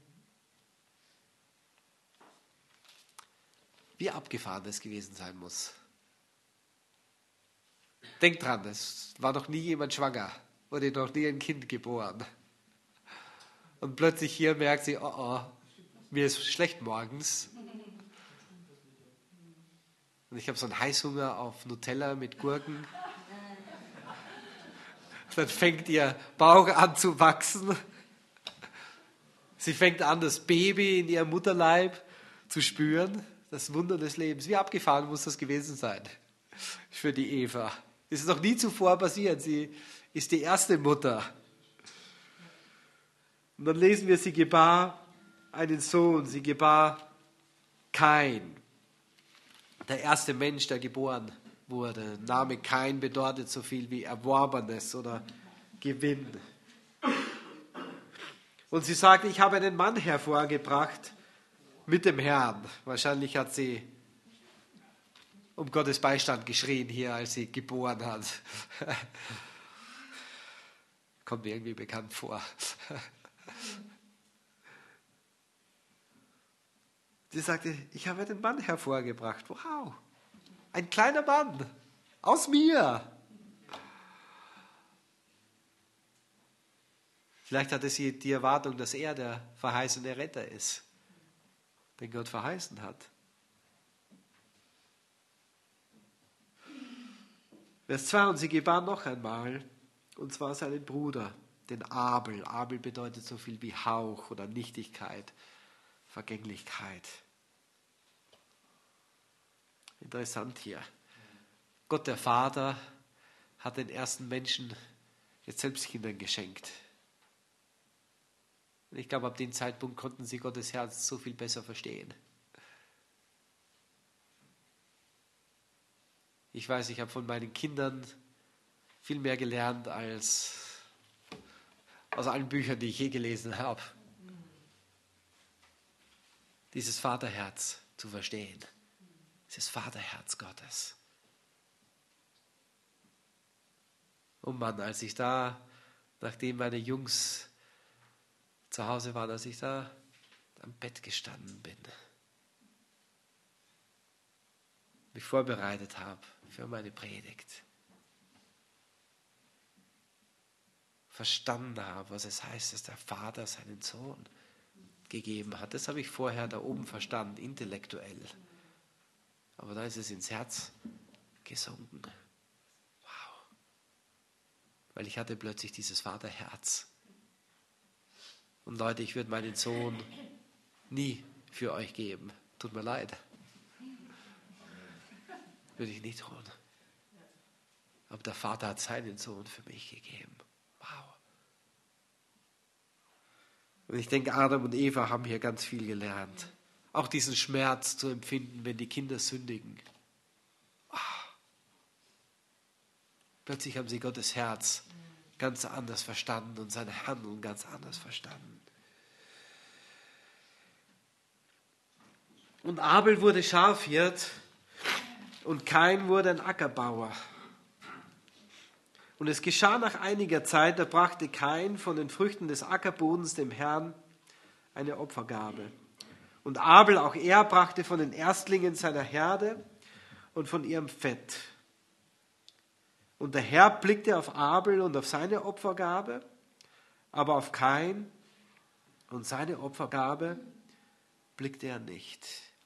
Wie abgefahren das gewesen sein muss. Denkt dran, es war noch nie jemand schwanger, wurde noch nie ein Kind geboren. Und plötzlich hier merkt sie, oh oh, mir ist schlecht morgens. Und ich habe so einen Heißhunger auf Nutella mit Gurken. Dann fängt ihr Bauch an zu wachsen. Sie fängt an, das Baby in ihrem Mutterleib zu spüren. Das Wunder des Lebens. Wie abgefahren muss das gewesen sein für die Eva. Das ist noch nie zuvor passiert. Sie ist die erste Mutter. Und dann lesen wir, sie gebar einen Sohn. Sie gebar Kain. Der erste Mensch, der geboren wurde. Name Kain bedeutet so viel wie Erworbenes oder Gewinn. Und sie sagt, ich habe einen Mann hervorgebracht mit dem Herrn. Wahrscheinlich hat sie um Gottes Beistand geschrien hier, als sie geboren hat. Kommt mir irgendwie bekannt vor. Sie sagte, ich habe einen Mann hervorgebracht. Wow, ein kleiner Mann aus mir. Vielleicht hatte sie die Erwartung, dass er der verheißene Retter ist, den Gott verheißen hat. Vers zwei, und sie gebar noch einmal, und zwar seinen Bruder, den Abel. Abel bedeutet so viel wie Hauch oder Nichtigkeit, Vergänglichkeit. Interessant hier. Gott, der Vater, hat den ersten Menschen jetzt selbst Kindern geschenkt. Und ich glaube, ab dem Zeitpunkt konnten sie Gottes Herz so viel besser verstehen. Ich weiß, ich habe von meinen Kindern viel mehr gelernt als aus allen Büchern, die ich je gelesen habe. Dieses Vaterherz zu verstehen. Dieses Vaterherz Gottes. Oh Mann, als ich da, nachdem meine Jungs zu Hause waren, als ich da am Bett gestanden bin, mich vorbereitet habe für meine Predigt, verstanden habe, was es heißt, dass der Vater seinen Sohn gegeben hat. Das habe ich vorher da oben verstanden, intellektuell. Aber da ist es ins Herz gesunken. Wow. Weil ich hatte plötzlich dieses Vaterherz. Und Leute, ich würde meinen Sohn nie für euch geben. Tut mir leid. Würde ich nicht tun. Aber der Vater hat seinen Sohn für mich gegeben. Wow. Und ich denke, Adam und Eva haben hier ganz viel gelernt. Auch diesen Schmerz zu empfinden, wenn die Kinder sündigen. Wow. Plötzlich haben sie Gottes Herz ganz anders verstanden und seine Handlung ganz anders verstanden. Und Abel wurde Schafhirt und Kain wurde ein Ackerbauer. Und es geschah nach einiger Zeit, da brachte Kain von den Früchten des Ackerbodens dem Herrn eine Opfergabe. Und Abel, auch er, brachte von den Erstlingen seiner Herde und von ihrem Fett. Und der Herr blickte auf Abel und auf seine Opfergabe, aber auf Kain und seine Opfergabe blickte er nicht.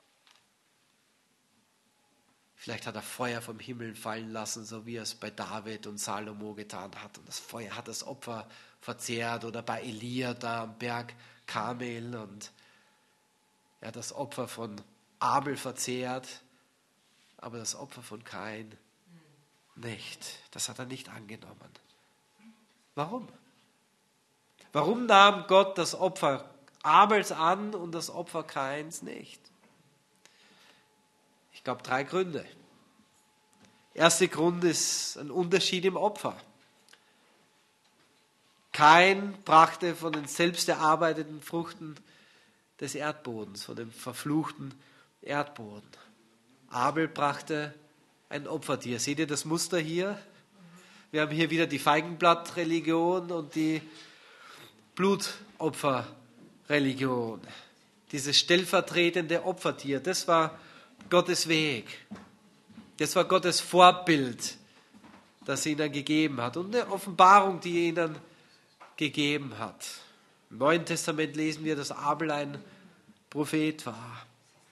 Vielleicht hat er Feuer vom Himmel fallen lassen, so wie er es bei David und Salomo getan hat. Und das Feuer hat das Opfer verzehrt. Oder bei Elia da am Berg Karmel. Und er hat das Opfer von Abel verzehrt, aber das Opfer von Kain nicht. Das hat er nicht angenommen. Warum? Warum nahm Gott das Opfer Abels an und das Opfer Kains nicht? Ich glaube, drei Gründe. Erster Grund ist ein Unterschied im Opfer. Kain brachte von den selbst erarbeiteten Früchten des Erdbodens, von dem verfluchten Erdboden. Abel brachte ein Opfertier. Seht ihr das Muster hier? Wir haben hier wieder die Feigenblattreligion und die Blutopferreligion. Dieses stellvertretende Opfertier, das war Gottes Weg. Das war Gottes Vorbild, das er ihnen gegeben hat. Und eine Offenbarung, die er ihnen gegeben hat. Im Neuen Testament lesen wir, dass Abel ein Prophet war.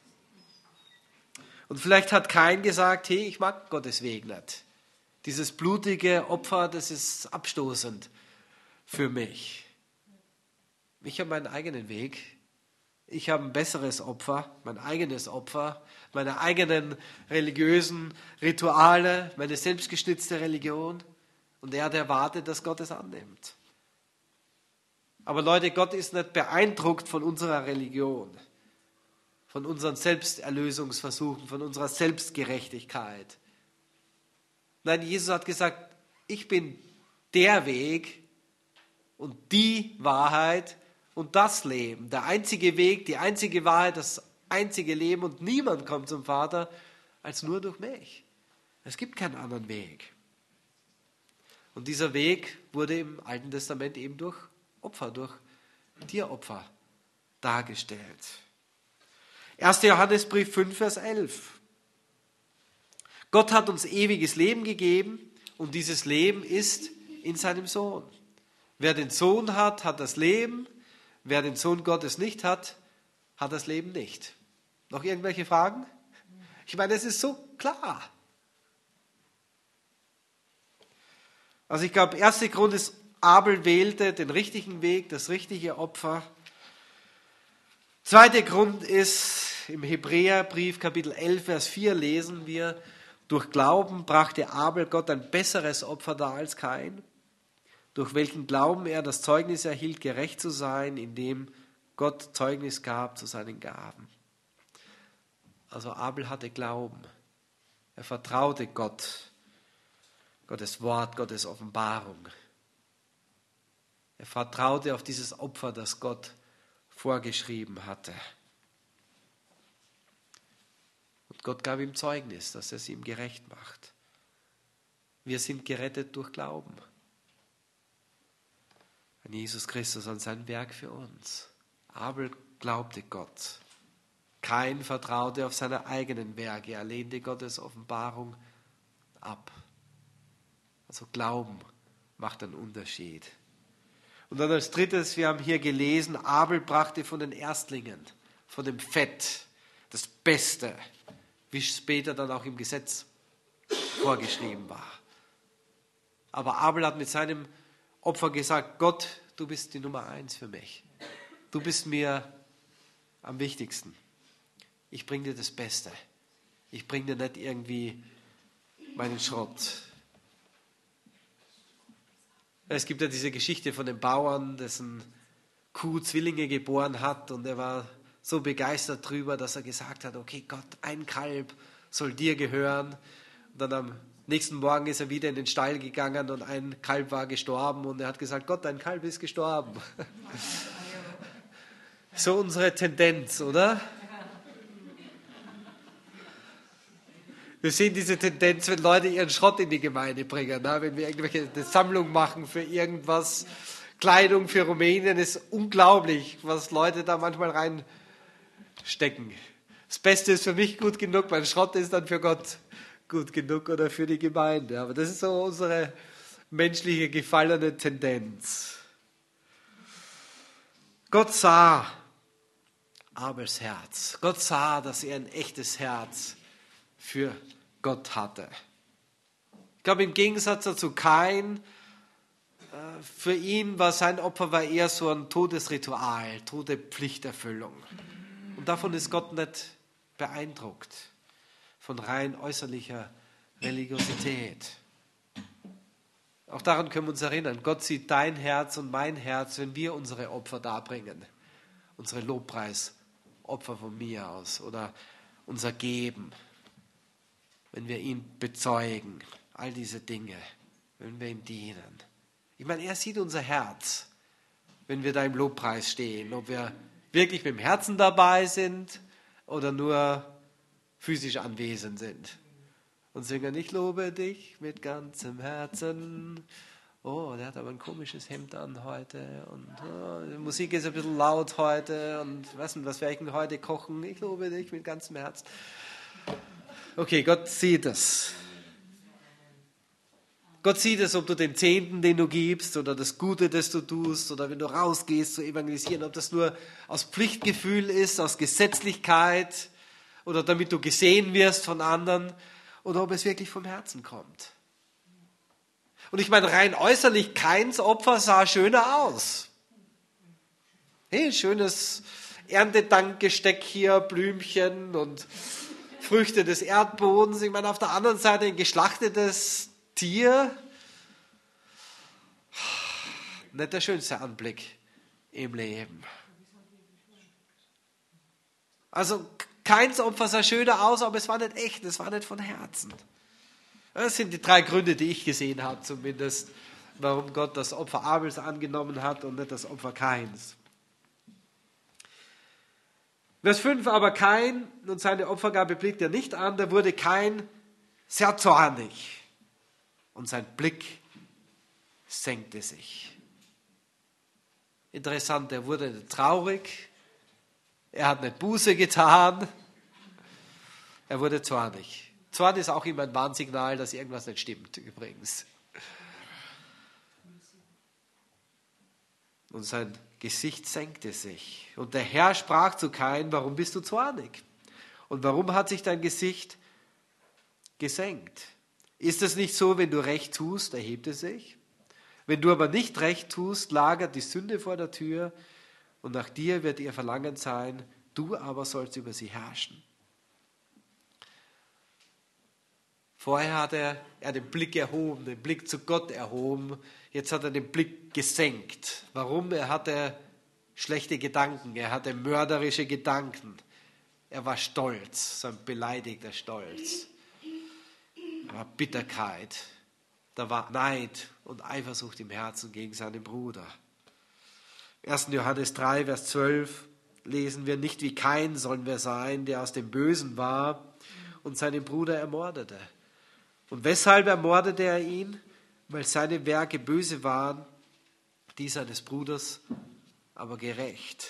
Und vielleicht hat Kain gesagt, hey, ich mag Gottes Weg nicht. Dieses blutige Opfer, das ist abstoßend für mich. Ich habe meinen eigenen Weg. Ich habe ein besseres Opfer, mein eigenes Opfer, meine eigenen religiösen Rituale, meine selbstgeschnitzte Religion. Und er hat erwartet, dass Gott es annimmt. Aber Leute, Gott ist nicht beeindruckt von unserer Religion, von unseren Selbsterlösungsversuchen, von unserer Selbstgerechtigkeit. Nein, Jesus hat gesagt, ich bin der Weg und die Wahrheit und das Leben. Der einzige Weg, die einzige Wahrheit, das einzige Leben und niemand kommt zum Vater als nur durch mich. Es gibt keinen anderen Weg. Und dieser Weg wurde im Alten Testament eben durch Opfer, durch Tieropfer dargestellt. erster Johannesbrief fünf, Vers elf. Gott hat uns ewiges Leben gegeben und dieses Leben ist in seinem Sohn. Wer den Sohn hat, hat das Leben. Wer den Sohn Gottes nicht hat, hat das Leben nicht. Noch irgendwelche Fragen? Ich meine, es ist so klar. Also ich glaube, erster Grund ist, Abel wählte den richtigen Weg, das richtige Opfer. Zweiter Grund ist, im Hebräerbrief Kapitel elf, Vers vier lesen wir, durch Glauben brachte Abel Gott ein besseres Opfer dar als Kain, durch welchen Glauben er das Zeugnis erhielt, gerecht zu sein, indem Gott Zeugnis gab zu seinen Gaben. Also Abel hatte Glauben. Er vertraute Gott, Gottes Wort, Gottes Offenbarung. Er vertraute auf dieses Opfer, das Gott vorgeschrieben hatte. Und Gott gab ihm Zeugnis, dass er es ihm gerecht macht. Wir sind gerettet durch Glauben an Jesus Christus, an sein Werk für uns. Abel glaubte Gott. Kain vertraute auf seine eigenen Werke. Er lehnte Gottes Offenbarung ab. Also Glauben macht einen Unterschied. Und dann als drittes, wir haben hier gelesen, Abel brachte von den Erstlingen, von dem Fett, das Beste, wie es später dann auch im Gesetz vorgeschrieben war. Aber Abel hat mit seinem Opfer gesagt, Gott, du bist die Nummer eins für mich. Du bist mir am wichtigsten. Ich bringe dir das Beste. Ich bringe dir nicht irgendwie meinen Schrott. Es gibt ja diese Geschichte von dem Bauern, dessen Kuh Zwillinge geboren hat und er war so begeistert drüber, dass er gesagt hat, okay Gott, ein Kalb soll dir gehören. Und dann am nächsten Morgen ist er wieder in den Stall gegangen und ein Kalb war gestorben und er hat gesagt, Gott, dein Kalb ist gestorben. So unsere Tendenz, oder? Wir sehen diese Tendenz, wenn Leute ihren Schrott in die Gemeinde bringen. Ne? Wenn wir irgendwelche eine Sammlung machen für irgendwas, Kleidung für Rumänien, ist unglaublich, was Leute da manchmal reinstecken. Das Beste ist für mich gut genug, mein Schrott ist dann für Gott gut genug oder für die Gemeinde. Aber das ist so unsere menschliche gefallene Tendenz. Gott sah Abels Herz. Gott sah, dass er ein echtes Herz für Gott hatte. Ich glaube, im Gegensatz dazu Kain, für ihn war sein Opfer war eher so ein Todesritual, tote Pflichterfüllung. Und davon ist Gott nicht beeindruckt, von rein äußerlicher Religiosität. Auch daran können wir uns erinnern, Gott sieht dein Herz und mein Herz, wenn wir unsere Opfer darbringen, unsere Lobpreisopfer von mir aus oder unser Geben, wenn wir ihn bezeugen, all diese Dinge, wenn wir ihm dienen. Ich meine, er sieht unser Herz, wenn wir da im Lobpreis stehen, ob wir wirklich mit dem Herzen dabei sind oder nur physisch anwesend sind. Und singen, ich lobe dich mit ganzem Herzen. Oh, der hat aber ein komisches Hemd an heute und oh, die Musik ist ein bisschen laut heute und was, was werde ich denn heute kochen? Ich lobe dich mit ganzem Herzen. Okay, Gott sieht es. Gott sieht es, ob du den Zehnten, den du gibst, oder das Gute, das du tust, oder wenn du rausgehst zu evangelisieren, ob das nur aus Pflichtgefühl ist, aus Gesetzlichkeit, oder damit du gesehen wirst von anderen, oder ob es wirklich vom Herzen kommt. Und ich meine, rein äußerlich, Kains Opfer sah schöner aus. Hey, schönes Erntedankgesteck hier, Blümchen und Früchte des Erdbodens. Ich meine, auf der anderen Seite ein geschlachtetes Tier. Nicht der schönste Anblick im Leben. Also Kains Opfer sah schöner aus, aber es war nicht echt, es war nicht von Herzen. Das sind die drei Gründe, die ich gesehen habe zumindest, warum Gott das Opfer Abels angenommen hat und nicht das Opfer Kains. Vers fünf, aber Kain und seine Opfergabe blickt er nicht an, da wurde Kain sehr zornig und sein Blick senkte sich. Interessant, er wurde nicht traurig, er hat nicht Buße getan, er wurde zornig. Zorn ist auch immer ein Warnsignal, dass irgendwas nicht stimmt, übrigens. Und sein Gesicht senkte sich. Und der Herr sprach zu Kain, warum bist du zornig? Und warum hat sich dein Gesicht gesenkt? Ist es nicht so, wenn du recht tust, erhebt es sich? Wenn du aber nicht recht tust, lagert die Sünde vor der Tür und nach dir wird ihr Verlangen sein, du aber sollst über sie herrschen. Vorher hat er, er den Blick erhoben, den Blick zu Gott erhoben. Jetzt hat er den Blick gesenkt. Warum? Er hatte schlechte Gedanken, er hatte mörderische Gedanken. Er war stolz, so ein beleidigter Stolz. Da war Bitterkeit, da war Neid und Eifersucht im Herzen gegen seinen Bruder. erster Johannes drei, Vers zwölf lesen wir, nicht wie Kain sollen wir sein, der aus dem Bösen war und seinen Bruder ermordete. Und weshalb ermordete er ihn? Weil seine Werke böse waren, die seines Bruders aber gerecht.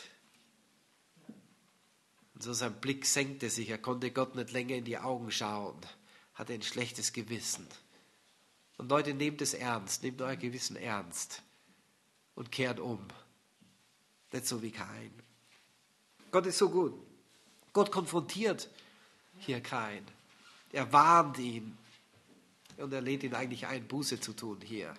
Und so sein Blick senkte sich, er konnte Gott nicht länger in die Augen schauen, hatte ein schlechtes Gewissen. Und Leute, nehmt es ernst, nehmt euer Gewissen ernst und kehrt um. Nicht so wie Kain. Gott ist so gut. Gott konfrontiert hier Kain. Er warnt ihn. Und er lädt ihn eigentlich ein, Buße zu tun hier.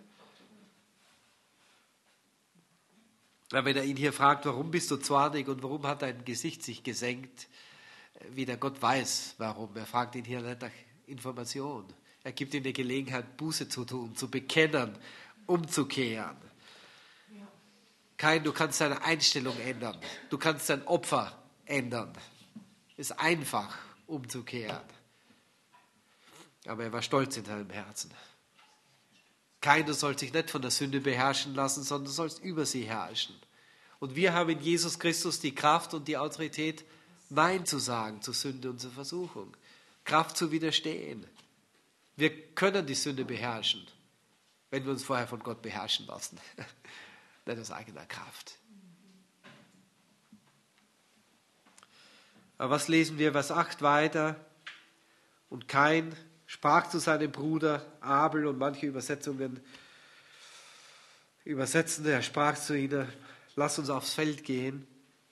Wenn er ihn hier fragt, warum bist du zornig und warum hat dein Gesicht sich gesenkt, wie der Gott weiß, warum. Er fragt ihn hier nicht nach Information. Er gibt ihm die Gelegenheit, Buße zu tun, zu bekennen, umzukehren. Kain, du kannst deine Einstellung ändern. Du kannst dein Opfer ändern. Es ist einfach, umzukehren. Aber er war stolz in seinem Herzen. Kain, du sollst dich nicht von der Sünde beherrschen lassen, sondern du sollst über sie herrschen. Und wir haben in Jesus Christus die Kraft und die Autorität, Nein zu sagen zur Sünde und zur Versuchung. Kraft zu widerstehen. Wir können die Sünde beherrschen, wenn wir uns vorher von Gott beherrschen lassen. Nicht aus eigener Kraft. Aber was lesen wir, Vers acht weiter? Und Kain sprach zu seinem Bruder Abel, und manche Übersetzungen übersetzen, er sprach zu ihnen, lass uns aufs Feld gehen.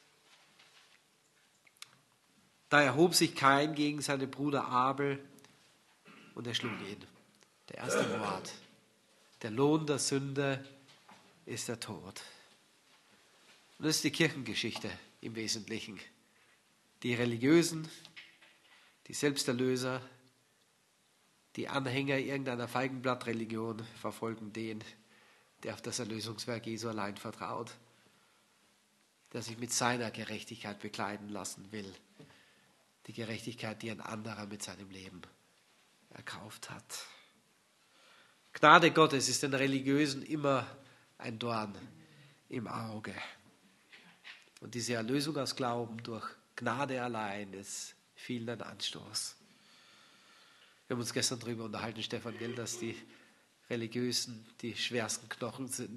Da erhob sich Kain gegen seinen Bruder Abel und er schlug ihn. Der erste Mord. Der Lohn der Sünde ist der Tod. Und das ist die Kirchengeschichte im Wesentlichen. Die Religiösen, die Selbsterlöser, die Anhänger irgendeiner Feigenblattreligion verfolgen den, der auf das Erlösungswerk Jesu allein vertraut, der sich mit seiner Gerechtigkeit bekleiden lassen will. Die Gerechtigkeit, die ein anderer mit seinem Leben erkauft hat. Gnade Gottes ist den Religiösen immer ein Dorn im Auge. Und diese Erlösung aus Glauben durch Gnade allein ist vielen ein Anstoß. Wir haben uns gestern darüber unterhalten, Stefan, gell, dass die Religiösen die schwersten Knochen sind.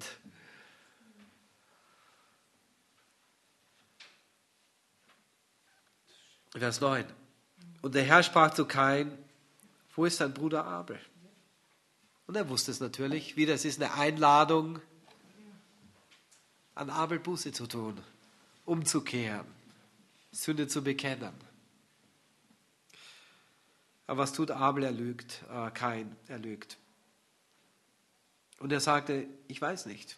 Vers neun. Und der Herr sprach zu Kain, wo ist dein Bruder Abel? Und er wusste es natürlich. Wieder, es ist eine Einladung, an Abel Buße zu tun, umzukehren, Sünde zu bekennen. Aber was tut Abel? Er lügt, äh, Kain, er lügt. Und er sagte, ich weiß nicht.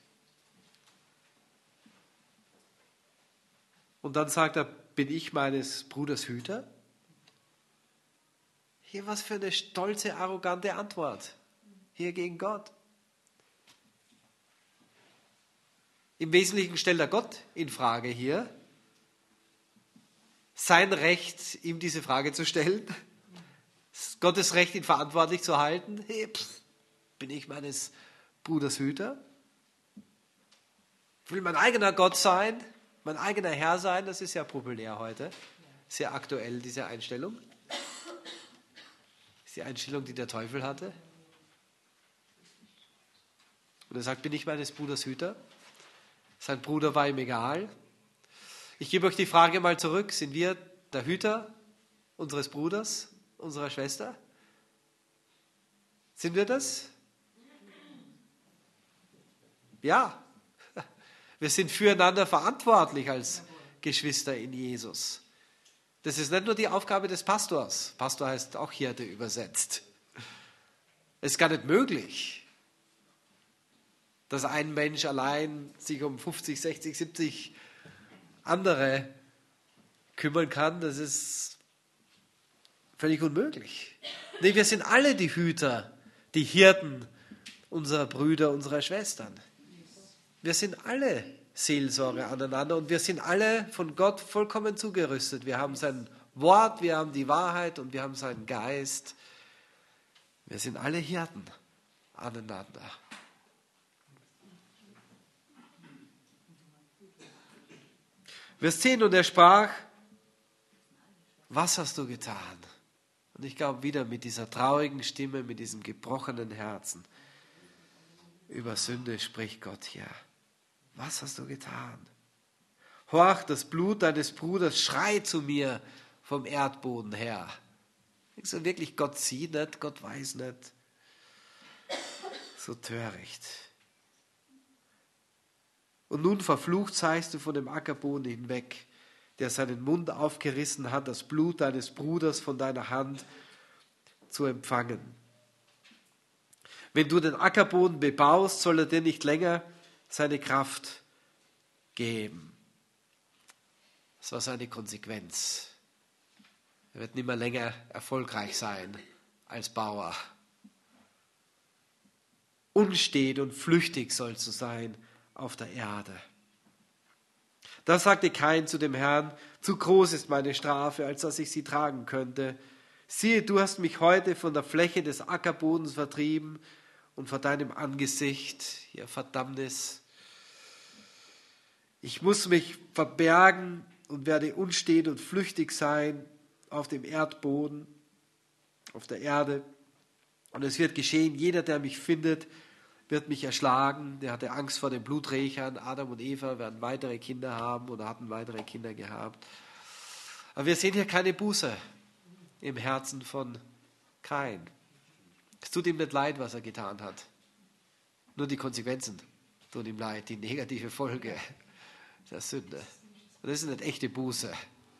Und dann sagt er, bin ich meines Bruders Hüter? Hier, was für eine stolze, arrogante Antwort. Hier gegen Gott. Im Wesentlichen stellt er Gott in Frage hier. Sein Recht, ihm diese Frage zu stellen. Gottes Recht, ihn verantwortlich zu halten. Hey, pff, bin ich meines Bruders Hüter? Will mein eigener Gott sein? Mein eigener Herr sein? Das ist ja populär heute. Sehr aktuell, diese Einstellung. Das ist die Einstellung, die der Teufel hatte. Und er sagt, bin ich meines Bruders Hüter? Sein Bruder war ihm egal. Ich gebe euch die Frage mal zurück. Sind wir der Hüter unseres Bruders, unserer Schwester? Sind wir das? Ja. Wir sind füreinander verantwortlich als Geschwister in Jesus. Das ist nicht nur die Aufgabe des Pastors. Pastor heißt auch Hirte übersetzt. Es ist gar nicht möglich, dass ein Mensch allein sich um fünfzig, sechzig, siebzig andere kümmern kann. Das ist völlig unmöglich. Nee, wir sind alle die Hüter, die Hirten unserer Brüder, unserer Schwestern. Wir sind alle Seelsorge aneinander und wir sind alle von Gott vollkommen zugerüstet. Wir haben sein Wort, wir haben die Wahrheit und wir haben seinen Geist. Wir sind alle Hirten aneinander. Vers zehn, und er sprach, was hast du getan? Und ich glaube wieder mit dieser traurigen Stimme, mit diesem gebrochenen Herzen, über Sünde spricht Gott hier. Was hast du getan? Horch, das Blut deines Bruders schreit zu mir vom Erdboden her. Denkst du wirklich, Gott sieht nicht, Gott weiß nicht? So töricht. Und nun verflucht seist du von dem Ackerboden hinweg, der seinen Mund aufgerissen hat, das Blut deines Bruders von deiner Hand zu empfangen. Wenn du den Ackerboden bebaust, soll er dir nicht länger seine Kraft geben. Das war seine Konsequenz. Er wird nicht mehr länger erfolgreich sein als Bauer. Unstet und flüchtig sollst du sein auf der Erde. Da sagte Kain zu dem Herrn, zu groß ist meine Strafe, als dass ich sie tragen könnte. Siehe, du hast mich heute von der Fläche des Ackerbodens vertrieben und vor deinem Angesicht, hier Verdammnis. Ich muss mich verbergen und werde unstet und flüchtig sein auf dem Erdboden. auf der Erde. Und es wird geschehen, jeder, der mich findet, wird mich erschlagen. Der hatte Angst vor den Bluträchern. Adam und Eva werden weitere Kinder haben oder hatten weitere Kinder gehabt. Aber wir sehen hier keine Buße im Herzen von Kain. Es tut ihm nicht leid, was er getan hat. Nur die Konsequenzen tun ihm leid, die negative Folge der Sünde. Und das ist nicht echte Buße.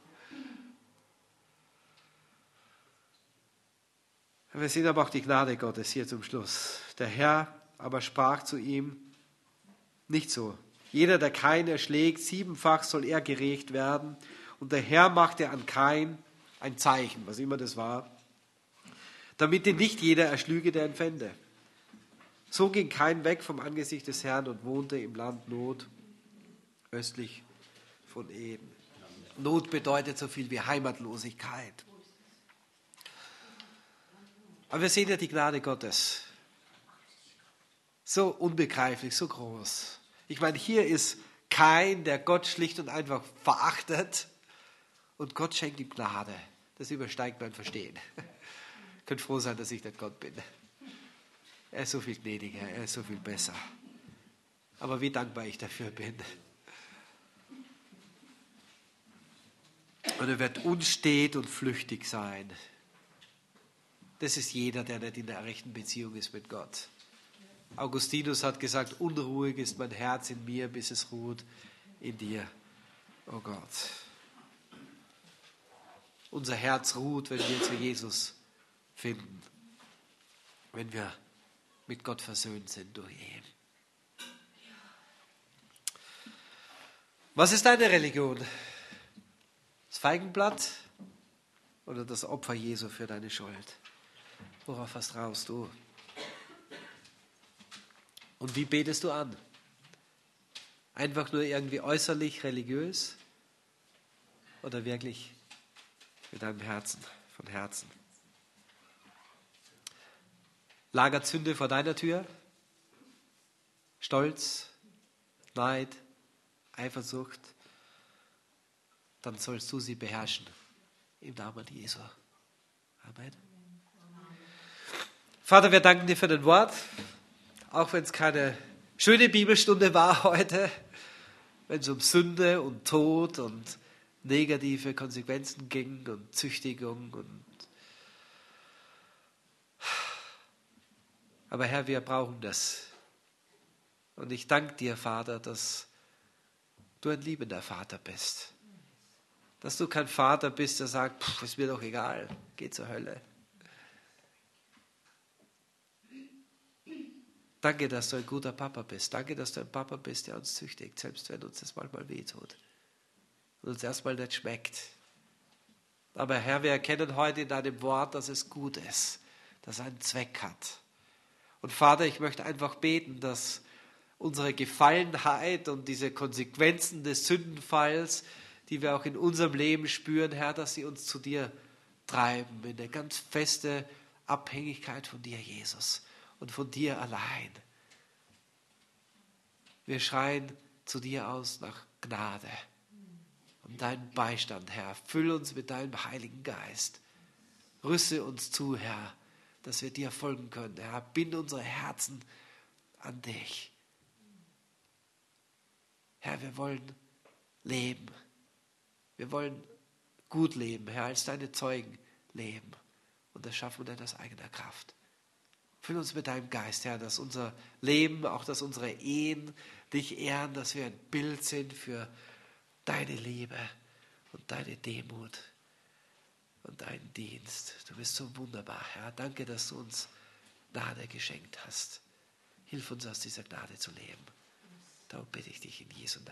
Wir sehen aber auch die Gnade Gottes hier zum Schluss. Der Herr aber sprach zu ihm, nicht so. Jeder, der Kain erschlägt, siebenfach soll er gerächt werden. Und der Herr machte an Kain ein Zeichen, was immer das war, damit ihn nicht jeder erschlüge, der ihn fände. So ging Kain weg vom Angesicht des Herrn und wohnte im Land Not, östlich von Eden. Not bedeutet so viel wie Heimatlosigkeit. Aber wir sehen ja die Gnade Gottes. So unbegreiflich, so groß. Ich meine, hier ist Kain, der Gott schlicht und einfach verachtet, und Gott schenkt ihm Gnade. Das übersteigt mein Verstehen. Ihr könnt froh sein, dass ich nicht Gott bin. Er ist so viel gnädiger, er ist so viel besser. Aber wie dankbar ich dafür bin. Und er wird unstet und flüchtig sein. Das ist jeder, der nicht in der rechten Beziehung ist mit Gott. Augustinus hat gesagt, unruhig ist mein Herz in mir, bis es ruht in dir, oh Gott. Unser Herz ruht, wenn wir zu Jesus finden, wenn wir mit Gott versöhnt sind durch ihn. Was ist deine Religion? Das Feigenblatt oder das Opfer Jesu für deine Schuld? Worauf vertraust du? Und wie betest du an? Einfach nur irgendwie äußerlich religiös oder wirklich mit deinem Herzen, von Herzen? Lagert Sünde vor deiner Tür? Stolz, Neid, Eifersucht? Dann sollst du sie beherrschen im Namen Jesu. Amen. Vater, wir danken dir für dein Wort, auch wenn es keine schöne Bibelstunde war heute, wenn es um Sünde und Tod und negative Konsequenzen ging und Züchtigung. Und aber Herr, wir brauchen das. Und ich danke dir, Vater, dass du ein liebender Vater bist. Dass du kein Vater bist, der sagt, pff, ist mir doch egal, geh zur Hölle. Danke, dass du ein guter Papa bist. Danke, dass du ein Papa bist, der uns züchtigt, selbst wenn uns das manchmal wehtut und uns erstmal nicht schmeckt. Aber Herr, wir erkennen heute in deinem Wort, dass es gut ist, dass es einen Zweck hat. Und Vater, ich möchte einfach beten, dass unsere Gefallenheit und diese Konsequenzen des Sündenfalls, die wir auch in unserem Leben spüren, Herr, dass sie uns zu dir treiben, in eine ganz feste Abhängigkeit von dir, Jesus, und von dir allein. Wir schreien zu dir aus nach Gnade, um deinen Beistand, Herr. Füll uns mit deinem Heiligen Geist. Rüste uns zu, Herr, dass wir dir folgen können. Herr, binde unsere Herzen an dich. Herr, wir wollen leben. Wir wollen gut leben, Herr, als deine Zeugen leben. Und das schaffen wir nicht aus eigener Kraft. Füll uns mit deinem Geist, Herr, dass unser Leben, auch dass unsere Ehen dich ehren, dass wir ein Bild sind für deine Liebe und deine Demut und deinen Dienst. Du bist so wunderbar, Herr. Danke, dass du uns Gnade geschenkt hast. Hilf uns, aus dieser Gnade zu leben. Darum bitte ich dich in Jesu Namen.